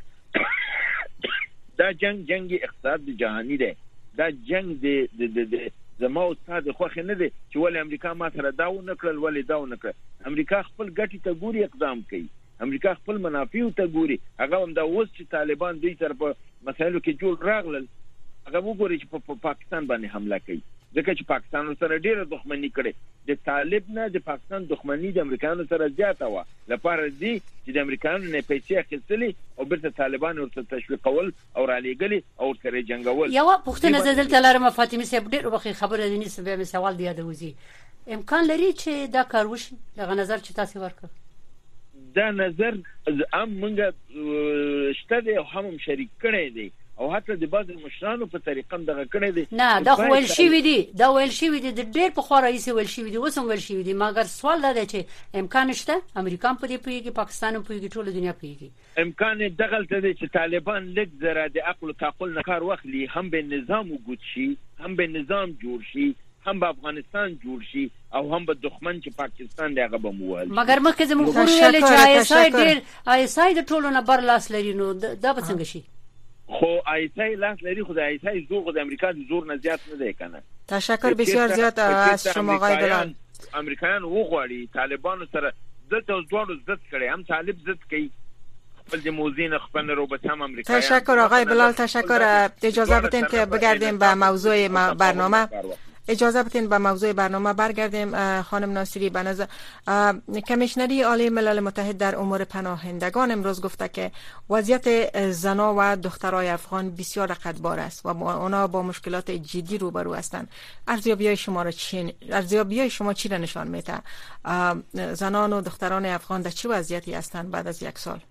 دا جنگ جنگ اقتصاد جهانی دی. دا جنگ د د زما او استاد خوخه نه دی چې ولې امریکا ما سره داو نکړل ولې داو نکړل. امریکا خپل ګټي ته ګوري، اقدام کوي. امریکا خپل منافع ته ګوري. هغه هم دا اوس چې طالبان دوی تر په مسایلو کې جوړ راغلل، هغه وګوري چې په پاکستان باندې حمله کوي، ځکه چې پاکستان سره ډیره دښمنی کړي. د طالب نه د پاکستان دښمنی د امریکایانو سره زیاته و، لپاره دي چې د امریکایانو نه پیسې اخیستلې او بیرته طالبان ورته تشویقول او را لېګلي او سره جنگول.
یو پښتنه زدل لرم فاطمه صاحب ډیر وخت خبره دي نسبه به سوال دی یادوزی امکان لري چې دا کار وشي؟ دغه نظر چې تاسو ورکړ
دا نظر ام موږ شته دی او هم شریک کړي دي او حتی د بعض مشرانو په طریقه دغه کړي دي.
نه دا خو ویل شي وي دي، دا ویل شي وي دي، د ډېر په خو رئیس ویل شي وي دي، اوس هم ویل شي وي دي. مګر سوال دا دی چې امکان شته امریکا په دې پیږي، پاکستان په پیږي، ټول دنیا پیږي.
امکان دغه ته دی چې طالبان لږ زره د عقل او تعقل نه کار واخلي، هم به نظام وګد شي، هم به نظام جوړ شي، هم به افغانستان جوړ شي او هم به دښمن چې پاکستان دغه به موال.
مګر مخکې زموږ ویل چې آی اس آی ډېر آی اس آی د ټولو نه بر لاس لري، نو دا به څنګه شي؟
خو آی اس آی لاس لري، خو د آی اس آی زور د امریکا د زور نه زیات نه دی کنه.
تشکر بسیار زیات از شما آقای بلال.
امریکایان وغواړي طالبانو سره دلته ځوړو زد کړي، هم طالب زد کوي خپل د موزین خپل روبوت هم امریکایان.
تشکر آقای بلال، تشکر. اجازه بدین که بگردیم به موضوع برنامه. اجازه بدین به موضوع برنامه برگردیم. خانم ناصری، به نظر کمیشنری عالی ملل متحد در امور پناهندگان امروز گفته که وضعیت زنا و دخترای افغان بسیار رقتبار است و اونا با مشکلات جدی روبرو هستند. ارزیابی‌های شما را چی ارزیابی‌های شما چی را نشان میده؟ زنان و دختران افغان در چه وضعیتی هستند بعد از یک سال؟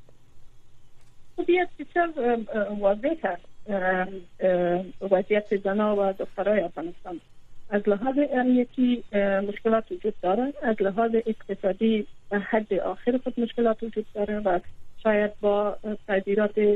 وضعیت بسیار واضح است. وضعیت زنان و دخترای افغانستان از لحاظ امنیتی مشکلات وجود داره، از لحاظ اقتصادی به حد آخر خود مشکلات وجود داره و شاید با تغییرات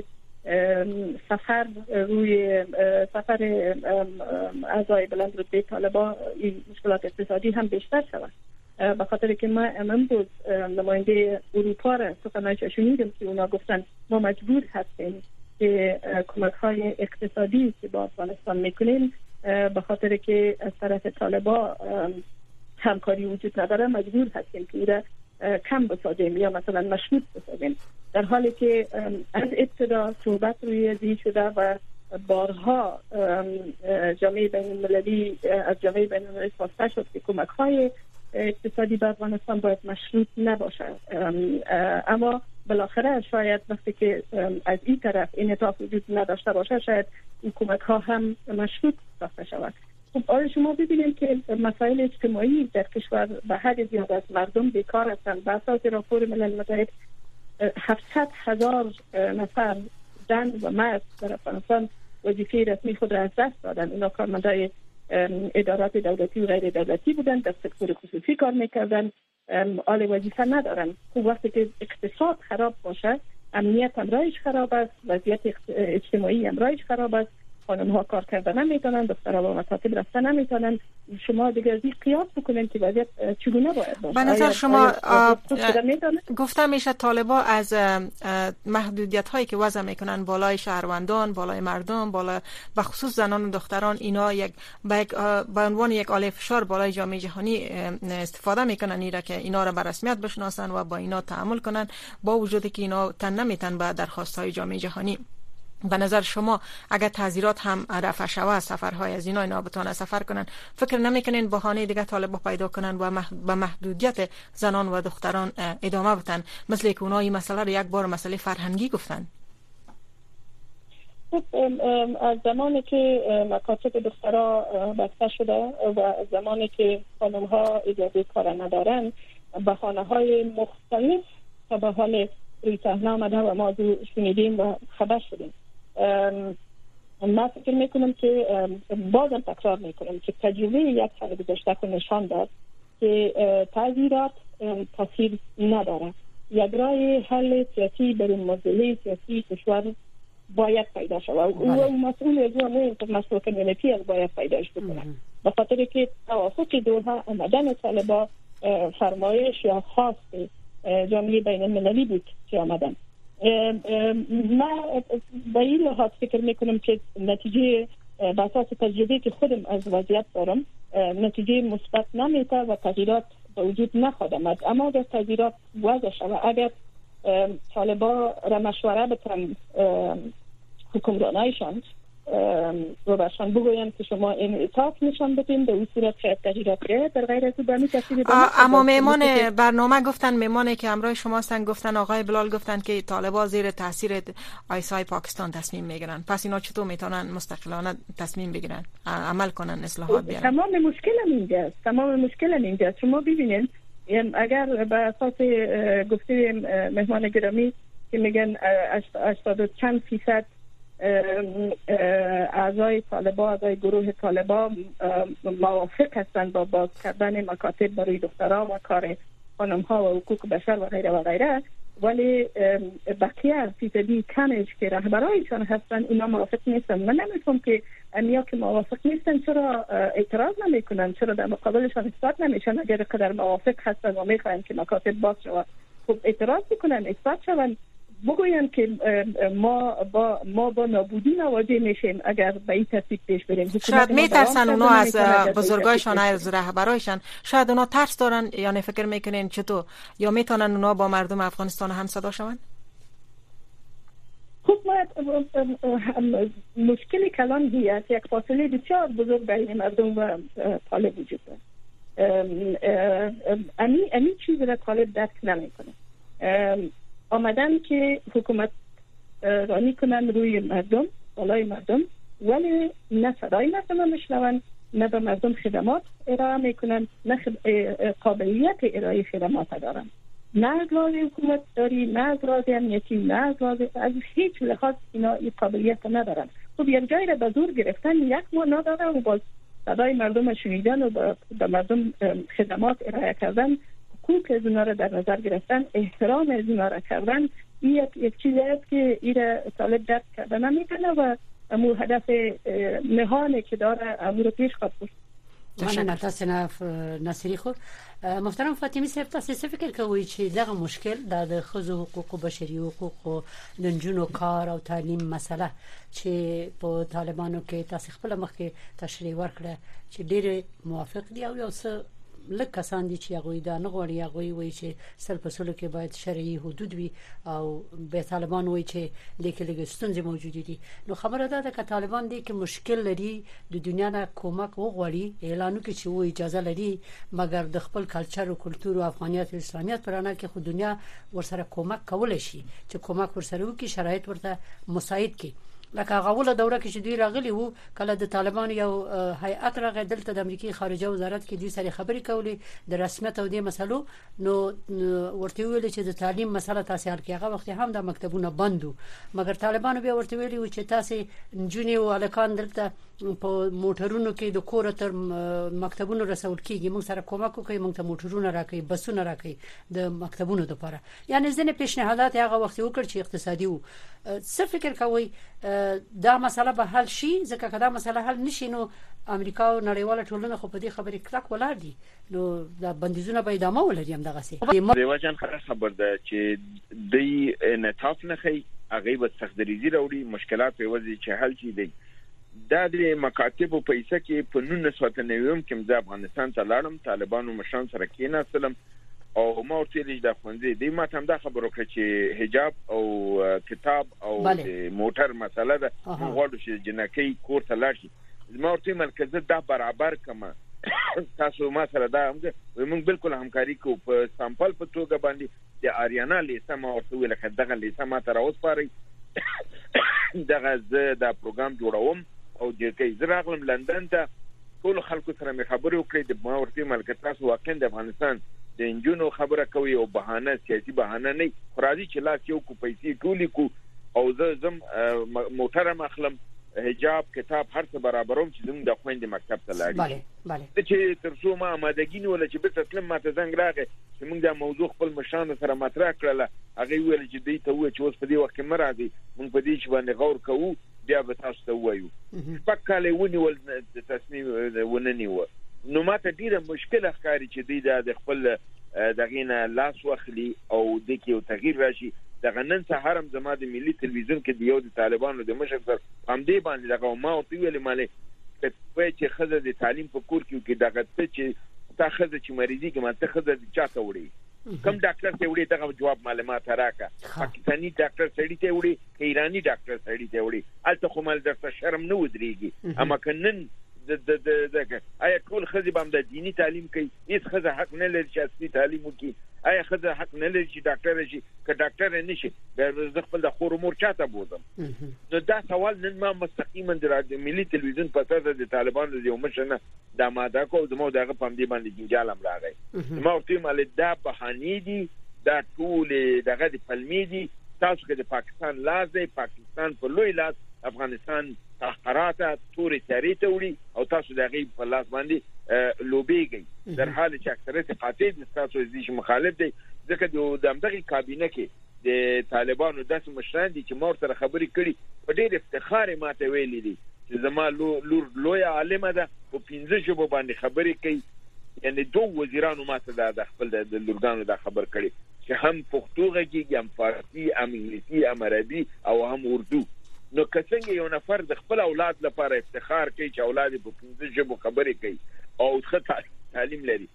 سفر روی سفر اعضای بلند رتبه طالبان این مشکلات اقتصادی هم بیشتر شود. به خاطر که ما امروز نماینده اروپا را سخنانش شنیدیم که اونا گفتن ما مجبور هستیم که کمک های اقتصادی که با افغانستان میکنیم به خاطر که از طرف طالبان همکاری وجود نداره مجبور هستیم که او را کم بسازیم یا مثلا مشروط بسازیم، در حالی که از ابتدا صحبت روی دی شده و بارها جامعه بین المللی از جامعه بین المللی خواسته شد که کمک های اقتصادی به افغانستان باید مشروط نباشد. اما بالاخره شاید وقتی که از این طرف انعطاف وجود نداشته باشه شاید این کمک ها هم مشروط ساخته شود. خب آیا شما ببینید که مسائل اجتماعی در کشور به حد زیاد از مردم بیکار هستند. بر اساس راپور ملل متحد هفتصد هزار نفر زن و مرد در افغانستان وظیفه رسمی خود را از دست دادن. اینا کارمندای ادارات دولتی و غیر دولتی بودن، در سکتور خصوصی کار میکردن، آل وظیفه ندارن. خب وقتی که اقتصاد خراب باشه، امنیت هم رایش خراب است، وضعیت اجتماعی هم رایش خراب است، خانم ها کار کردن نمیتونن، دخترها با مکاتب رفتن نمیتونن. شما دیگه از این قیاس بکنین که وضعیت چگونه باید باشه.
به نظر شما گفته میشه طالبا از محدودیت هایی که وضع میکنن بالای شهروندان، بالای مردم، بالا به خصوص زنان و دختران، اینا یک به عنوان یک آله فشار بالای جامعه جهانی استفاده میکنن اینا که اینا را به رسمیت بشناسن و با اینا تعامل کنن، با وجودی که اینا تن نمیتن به درخواست های جامعه جهانی. به نظر شما اگر تعزیرات هم رفع شود، سفرهای از اینا اینا بتونه سفر کنن، فکر نمیکنین بهانه دیگه طالبا پیدا کنن و به محدودیت زنان و دختران ادامه بدن، مثل که اونا این مسئله رو یک بار مسئله فرهنگی گفتن؟
از زمانی که مکاتب دخترها بسته شده و از زمانی که خانم ها اجازه کار ندارن، بهانه های مختلف تا به حال روی صحنه آمده و ما شنیدیم و خبر شدیم. من فکر میکنم که بازم تکرار میکنم که تجربه یک سال گذشته که نشان داد که تعزیرات تاثیر نداره. یک راه حل سیاسی برای مسئله سیاسی کشور باید پیدا شود و او مسئول جامعه مسئول کمیونیتی از باید پیداش بکنه، به خاطر که توافق دوحه آمدن طالبان فرمایش یا خواست جامعه بین المللی بود که آمدن. من با این لحاظ فکر میکنم که نتیجه به اساس تجربه که خودم از وضعیت دارم نتیجه مثبت نمیده و تغییرات به وجود نخواهد آمد. اما اگر تغییرات وضع شود، اگر طالبان را مشوره بتن حکمرانایشان و برشان بگویم که شما این اطاعت نشان بدین، به اون صورت شاید تغییرات بیاید، در غیر از این کسی
اما میمان برنامه گفتن، میمانی که همراه شما هستن گفتن، آقای بلال گفتن که طالبان زیر تاثیر آیسای پاکستان تصمیم میگیرن، پس اینا چطور میتونن مستقلانه تصمیم بگیرن، عمل کنن، اصلاحات بیارن؟ تمام
مشکل اینجاست، تمام مشکل اینجاست. شما ببینید اگر به اساس گفته مهمان گرامی که میگن هشتاد چند فیصد اعضای طالبان، اعضای گروه طالبان موافق هستند با باز کردن مکاتب برای دخترها و کار خانم ها و حقوق بشر و غیره و غیره، ولی بقیه فیصدی کمش که رهبرایشان هستند اینا موافق نیستن. من نمی‌فهمم که امیا که موافق نیستن چرا اعتراض نمیکنن، چرا در مقابلشان اثبات نمیشن؟ اگر قدر موافق هستن و میخواین که مکاتب باز شود، خب اعتراض بکنن، اثبات شون، بگویم که ما با ما با نابودی مواجه میشیم اگر به این ترتیب پیش بریم.
شاید میترسن اونا از بزرگایشان، از رهبرایشان، شاید اونا ترس دارن، یعنی فکر میکنین چطور، یا میتونن اونا با مردم افغانستان هم صدا شون؟
خب مشکلی کلان هست، یک فاصله بسیار بزرگ بین مردم و طالب وجود دارد. امی امی چیز را طالب درک نمیکنه. آمدن که حکومت رانی کنن روی مردم، بالای مردم، ولی نه صدای مردم میشنون، نه به مردم خدمات ارائه میکنن، نه قابلیت ارائه خدمات دارن، نه از لحاظ حکومت داری، نه از لحاظ امنیتی، نه از لحاظ از هیچ لحاظ اینا این قابلیت ندارن. خب یک جای را به زور گرفتن، یک ما نداره و باز صدای مردم شنیدن و به مردم خدمات ارائه کردن، حقوق از اونا را در نظر گرفتن، احترام از اونا را کردن، این یک, یک چیزی است که این طالب درک کرده نمیکنه و امو هدف نهانه که داره امو رو پیش خواهد برد.
من تاسو نصیری خو محترم فاطمی صاحب، تاسو فکر کوئ چې دغه مشکل د ښځو حقوقو، بشري حقوقو، د نجونو کار او تعلیم مسله چې په طالبانو کې تاسو خپل مخکې تشریح ورکړه چې ډېر موافق دي او یو څه لکه کسان دي چې هغوی دا نه غواړي، هغوی وایي چې سل په سلو کې باید شرعي حدود وي او به طالبان وایي چې لیکې لږ ستونزې موجودې دي. نو خبره دا ده که طالبان دي که مشکل لري د دنیا نه کومک وغواړي، اعلان وکړي چې و اجازه لري، مګر د خپل کلچر او کلتور او افغانیت او اسلامیت پر اړه کې خو دنیا ورسره کومک کولای شي چې کومک ورسره وکړي، شرایط ورته مساعد کړي. لکه غوله دوره کې چې دوی راغلي وو، کله د طالبان یو هیئت راغی دلته د امریکای خارجه وزارت کې دوی سره خبرې کولې د رسمیت او د مسلو، نو ورته ویل چې د تعلیم مسله تاسو هر کې هغه وخت هم د مکتبونو بندو، مګر طالبان بیا ورته ویلي و چې تاسو نجونې او الکان دلته په موټرونو کې د کور تر مکتبونو رسول کیږي، موږ سره کومک وکړئ، موږ ته موټرونه راکړي، بسونه راکړي د مکتبونو لپاره. یعنی ځنه پیشنهادات هغه وخت وکړ چې اقتصادي وو. څه فکر کوئ دا مسله به حل شي؟ ځکه که دا مسله حل نشي نو امریکا او نړیواله ټولنه خو په دې خبرې کلک ولاړ دي، نو دا بندیزونه به ادامه ولري همدغسې.
دیوا جان خبر ده چې د انعطاف نه خي هغه به سختدریزي راوړي، مشکلات په وځي چې حل شي. دی دا د مکاتب او پیسې کې په نولس سوه نوي کې د افغانستان ته لاړم، طالبانو مشران سره کېناستم او ما ورته ویل د خوندې دی ما هم دا خبرو کړ چې حجاب او کتاب او موټر مسله ده، غواړو چې جنکۍ کور ته لاړ شي. ما ورته مرکزه دا برابر کما تاسو ما سره دا موږ بالکل همکاري کوو په سامپل په توګه باندې د آریانا لیسه ما ورته ویل چې دغه لیسه ما تر اوس پاره دغه زه دا پروګرام جوړوم او د کې زراغلم لندن ته ټول خلکو سره مې خبرې وکړې. د ما ورته ملک تاسو واقعا د افغانستان د انجونو خبره کوي او بهانه سیاسي بهانه نه، خو راځي چې لاس یو کو پیسې ټولې کو او زه زم موټر مخلم حجاب کتاب هر څه برابروم چې زموږ د خويندې مکتب ته لاړې.
بله بله.
چې تر څو ما آمادګي نیوله چې به تسلیم ماته زنګ راغی چې موږ دا موضوع خپل مشرانو سره مطرح کړله. هغه ویل چې دوی ته ووایي چې اوس په دې وخت کې مه راځئ، موږ په دې چې باندې غور کوو، بیا به تاسو ته ووایو. شپږ کاله یې ونیول، تصمیم ونه نیوه. نو ماته ډېره مشکله ښکاري چې دوی دا د خپل دغې نه لاس واخلي او دې کې یو تغییر راشي. دغه نن سهار هم زما د ملي تلویزیون کې د یو د طالبانو د مشر سره همدې باندې دغه ما ورته ویلې مالې چې ښځه د تعلیم په کور کې کې دغه څه چې تا ښځه چې مریضېږي ما ته ښځه چا ته وړې کوم ډاکټر ته وړې دغه جواب معلومات راکړه. پاکستاني ډاکټر سړي ته وړې که ایراني ډاکټر سړي ته وړې هلته خو مال درته شرم نه ودرېږي. اما که نن د د د آیا ټول ښځې به هم د دیني تعلیم کوي؟ هېڅ ښځه حق نه لري چې عصري تعلیم وکړي. آیا ښځه حق نه لري چې ډاکټره شي؟ که ډاکټره نه شي زه خپل د خور مور چا ته بوځم؟ نو دا سوال نن ما مستقیما د ملي تلویزیون په سر د طالبانو د یو مشر نه دا ماده کو زما دغه په همدې باندې جنجال هم راغی. ما ورته ویل دا بهانې دي، دا ټول دغه د پلمې دي. تاسو که د پاکستان لاس دی، پاکستان په لوی لاس افغانستان تحقراته تورې تیارې ته وړي او تاسو د هغې په لاس باندې لوبېږئ، در حال چې اکثریت قاطع د ستاسو دې مخالف دی. ځکه د همدغې کابینه کې د طالبانو داسې مشران دي چې ما ورسره خبرې کړي، په ډېر افتخار یې ماته ویلي دي چې زما لور لویه عالمه ده، په پنځه ژبو باندې خبرې کوي. یعنې دوه وزیرانو ماته دا د خپل د لورګانو دا خبر کړي چې هم پښتو غږېږي، هم فارسي، هم انګلیسي، هم عربي او هم اردو. نو که څنګه یو نفر د خپل اولاد لپاره افتخار کوي چې اولاد یې په پنځه ژبو خبرې کوي او ښه تعلیم لري،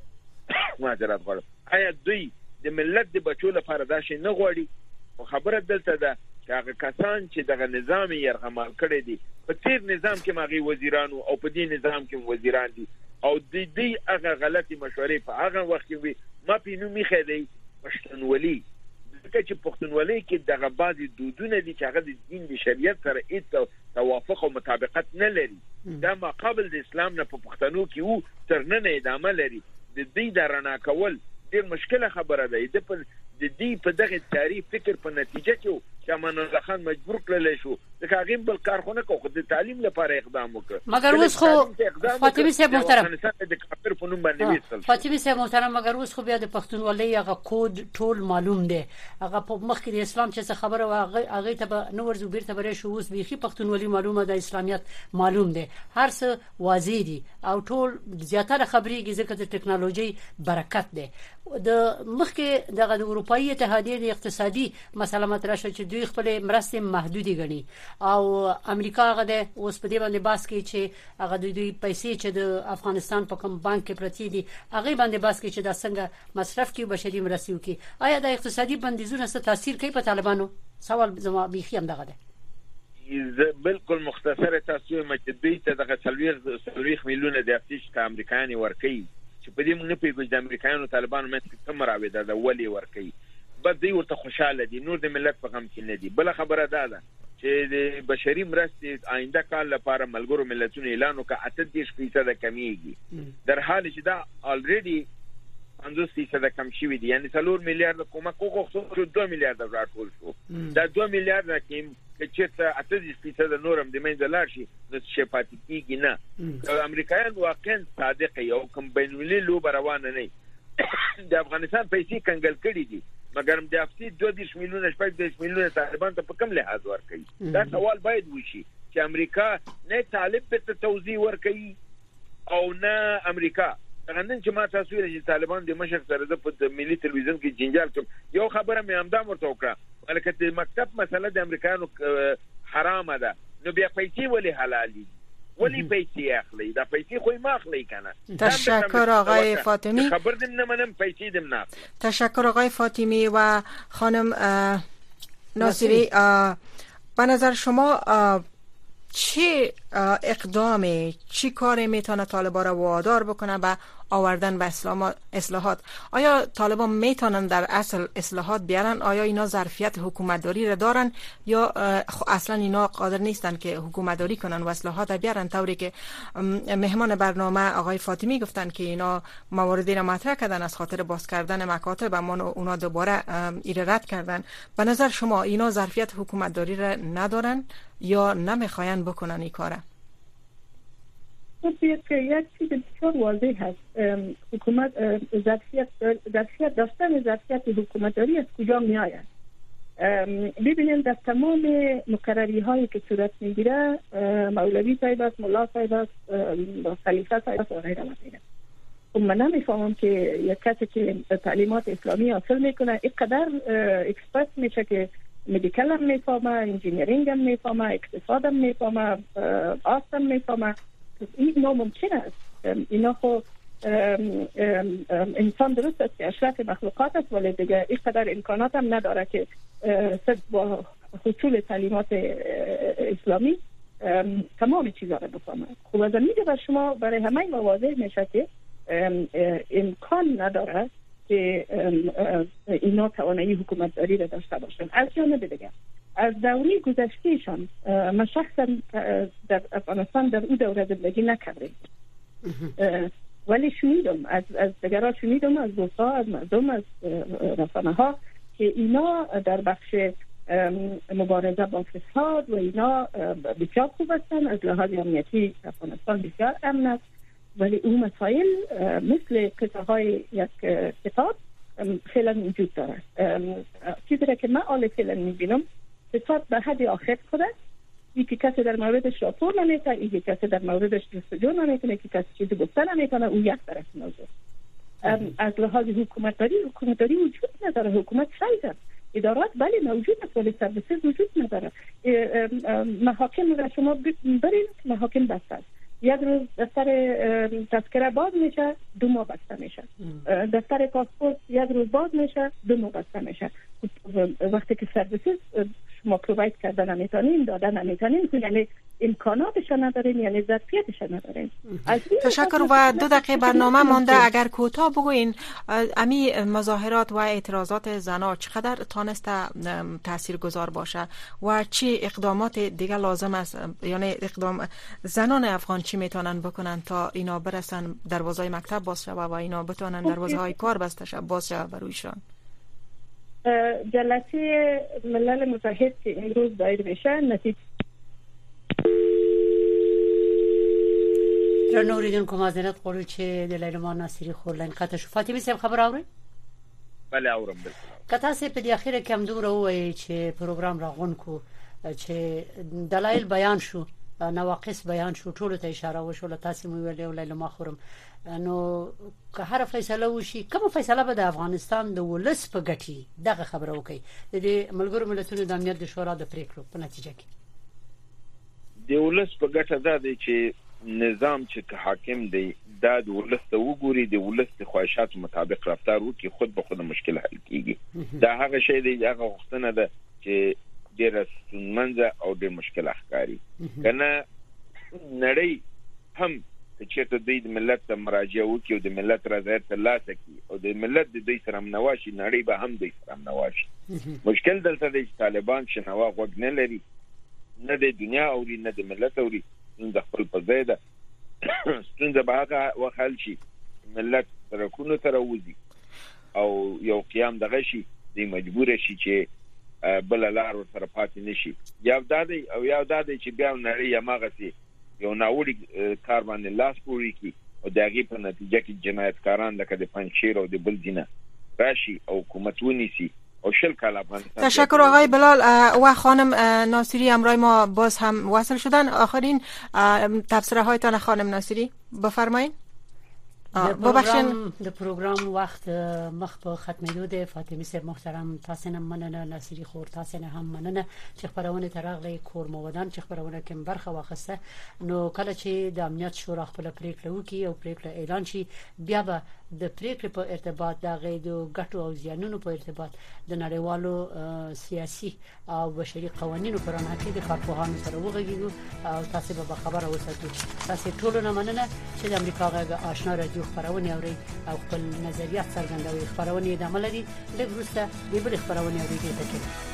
معذرت غواړم، آیا دوی د ملت د بچو لپاره دا شی نه غواړي؟ خو خبره دلته ده چې هغه کسان چې دغه نظام یې یرغمال کړی دي، په تیر نظام کې هغې وزیران او په دې نظام کې وزیران دي او د دوی هغه غلطې مشورې په هغه وخت کې وي. ما پې نوم ایښی دی پښتونولي، ځکه چې پښتونولۍ کې دغه بعضې دودونه دي چې هغه د دین د شریعت سره هېڅ توافق او مطابقت نه لري. دا ما قبل د اسلام نه په پښتنو کې وو، تر ننه ادامه لري. د دوی دا رڼا کول ډېر مشکله خبره ده. د دوی په دغه تاریخ فکر په نتیجه کې چې امان الله خان مجبور کړلی شو ځکه هغې بل کار خو نه کوو، خو د تعلیم لپاره اقدام وکړ.
مګر اوس خو فاطمي صاحب محترم
د کافر په نوم باندې ویستل
فاطمي صاحب محترم مګر اوس خو بیا د پښتونولۍ هغه کود ټول معلوم دی، هغه په مخکې د اسلام چې خبره وه هغې ته به نه ورځو بیرته به راشو. اوس بیخي پښتونولي معلومه ده، اسلامیت معلوم دی، هر څه واضح دي او ټول زیاتره خبرېږي ځکه د ټکنالوژۍ برکت دی. د مخکې دغه د اروپایي اتحادیې د اقتصادي مسله مطرح شوه چې دوی خپل مرستې محدودې ګڼي او امریکا هغه دی اوس په دې باندې بحث کوي چې هغه د دوی پیسې چې د افغانستان په کوم بانک کې پرتې دي هغې باندې بحث کوي چې دا څنګه مصرف کړي، بشري مرستې وکړي. آیا د اقتصادي بندیزونه څه تاثیر کوي په طالبانو؟ سوال زما بیخي همدغه دی.
زه بالکل مختصره تاسو وایم چې دوی ته دغه څلوېښت میلیونه د افسیش که امریکایان یې ورکوي چې په دې موږ نه پوهېږو چې د امریکایانو طالبانو منځ کې څه مراوده ده، ولې یې ورکوي؟ بس دوی ورته خوشحاله دي، نور د ملت په غم کې نه دي. بله خبره دا ده چې د بشري مرستې آینده کال لپاره ملګرو ملتونو اعلان وکړه اته دېرش فیصده کمیږي، در حال چې دا آلریډي پنځوس فیصده کم شوي دي. یعنې څلور میلیارده کومک وغوښتل شو، دوه میلیارده راټول شو. دا دوه میلیارده کې که چېرته اته دېرش فیصده نور هم د منځه لاړ شي نو څه شی پاتې کېږي نه. امریکایان واقعا صادق یو کوم بین المللي لوبه روانه نه د افغانستان پیسې کنګل کړي دي، مګر د افسي دوه دېرش میلیونه شپږ دېرش میلیونه طالبان ته په کوم لحاظ ورکوي؟ دا سوال باید وشي چې امریکا نه طالب ته توضیح ورکوي او نه امریکا. نن چې ما تاسو ویل چې طالبان د مشر سره د په ملي تلویزیون کې جنجال کوم، یو خبره مې همدا ورته وکړه ولکه د مکتب مسله د امریکایانو حرامه ده، نو بیا پیسې ولې حلال دي؟ ولی پیسې اخلي؟ دا پیسې خو ما اخلي کنه.
تشکر آقای فاطمی.
خبر دم نمنم پیسې دم نه.
تشکر آقای فاطمی و خانم ناصری. به نظر شما چه اقدامی چی کاری میتونه طالبان را وادار بکنه به آوردن به اصلاحات. آیا طالبان میتونن در اصل اصلاحات بیارن؟ آیا اینا ظرفیت حکومتداری را دارن یا اصلا اینا قادر نیستن که حکومتداری کنن و اصلاحات بیارن؟ طوری که مهمان برنامه آقای فاطمی گفتن که اینا مواردی را مطرح کردن از خاطر باز کردن مکاتب، اما اونا دوباره ایره رد کردن. به نظر شما اینا ظرفیت حکومتداری را ندارن یا نمیخواین بکنن این کاره؟
یک چیز بسیار واضح هست. حکومت ظرفیت ظرفیت داشتن ظرفیت حکومتداری از کجا می آید؟ ببینید در تمام مقرری هایی که صورت میگیره، مولوی صاحب است، ملا صاحب است، خلیفه صاحب است و غیره و غیره. خب من نمیفهمم که یک کسی که تعلیمات اسلامی حاصل میکنه اینقدر اکسپرت میشه که مدیکل هم میفهمه، انجینیرینگ هم میفهمه، اقتصاد هم میفهمه، آرت هم میفهمه. این ناممکن است. اینا خب انسان درست است که اشرف مخلوقات است، ولی دیگه اینقدر امکانات هم نداره که با حصول تعلیمات اسلامی تمام چیزا رو بفهمه. خب از میگه بر شما برای همه مواضع میشه که امکان نداره که اینا توانایی حکومتداری را داشته باشن. از جانب دیگه از دوره گذشتهشان، من شخصا در افغانستان در اون دوره زندگی نکردم، ولی شنیدم از از دیگران، شنیدم از دوستا، از مردم، از رسانه ها که اینا در بخش مبارزه با فساد و اینا بسیار خوب هستن. از لحاظ امنیتی افغانستان بسیار امن است، ولی اون مسائل مثل قصه های یک کتاب فعلا وجود داره. چیزی که من آل فعلا میبینم فساد به حد آخر خود است. یکی کسی در موردش راپور نمیتونه، یکی کسی در موردش جستجو نمیتونه، یکی کسی چیزی گفتن نمیتونه. اون یک طرف موضوع. از لحاظ حکومتداری حکومتداری وجود نداره. حکومت سایز ادارات بله موجود است ولی سرویسز وجود نداره. محاکم را شما برید، محاکم بسته است. یک روز دفتر تذکره باز میشه، دو ماه بسته میشه. دفتر پاسپورت یک روز باز میشه، دو ماه بسته میشه. وقتی که سرویسز شما پروواید کردن نمیتونین، دادن نمیتونین، یعنی امکاناتش ندارین، یعنی ظرفیتش ندارین.
تشکر. و دو دقیقه برنامه مانده، اگر کوتاه بگوین امی مظاهرات و اعتراضات زنا چقدر تانست تاثیرگذار باشه و چی اقدامات دیگه لازم است؟ یعنی اقدام زنان افغان چی میتونن بکنن تا اینا برسن دروازه مکتب باز شود و اینا بتونن دروازه های کار بسته شود باز شود برویشان؟
جلسه ملل متحد که امروز دایر میشه نتیجه
را نوریدون که معذرت قولو چه دلیل ما ناصری خورلین قطعشو. فاطمی سیم خبر آوری؟
بله آورم بلکل.
قطع سی پدی اخیر کم دور اوی چه پروگرام را غن کو چه دلایل بیان شو، نواقص بیان شو، ټولو ته اشاره وشو، له تاسو مو ویلې ولې ما خورم نو که هر فیصله وشي، کوم فیصله به د افغانستان د ولس په ګټي دغه خبره وکي د دې ملګرو ملتونو د امنیت د شورا د پریکړو په نتیجه کې
د ولس په ګټه ده چې نظام چې حاکم دی دا د ولس ته وګوري، د ولس د خواهشاتو مطابق رفتار وکړي، خود به خود مشکل حل کیږي. دا هغه شی دی، هغه غوښتنه ده چې ډېر ستونزمنځه او ډېر مشکل ښکاري. کنه نړۍ هم چې ته د ملت ته مراجعه وکړي او د ملت رضایت ترلاسه کړي او د ملت د دې سره منواشي، نړۍ به هم د سره منواشي. مشکل دلته دی چې طالبان شنوا غوږ نه لري، نه د دنیا او نه د ملت اوري، د خپل په ځای ده. ستونزه به هغه وحل شي ملت ترکونو تر وځي او یو قیام دغه شي دی مجبور شي چې بل لار سره پاتې نشي. یا دادی او یا دادی چې بیا نړۍ یماغسي یو ناوړي کار باندې لاس پوري کی او دغه په نتیجه کې جنایتکاران لکه د پنځشیر او د بل دینه راشي او حکومت ونیسي او شل کال افغانستان.
تشکر آقای بلال و خانم ناصری همراه ما باز هم وصل شدن. آخرین تبصره هایتان خانم ناصری بفرمایید.
ببخشید د پروگرام وخت مخ په ختمېدو د فاطمی صاحب محترم، تاسو نه مننه، ناصری خور تاسو نه هم مننه چې خبرونه ترغلې کور مودان چې خبرونه کوم برخه واخسته. نو کله چې د امنیت شورا خپل پریکړه وکړي او پریکړه اعلان شي، بیا به د پریکړې په ارتباط د غیدو ګټو او زیانونو په ارتباط د نړیوالو سیاسي او بشري قوانینو پر اړه کې د کارپوهانو سره وغږیږو او تاسو به خبره وساتو. تاسو ټول نه مننه چې د امریکا غږ آشنا رادیو رادیو خبرونه اوري او خپل نظریات څرګندوي. خبرونه د عمل لري د ورسته د بل خبرونه اوري ته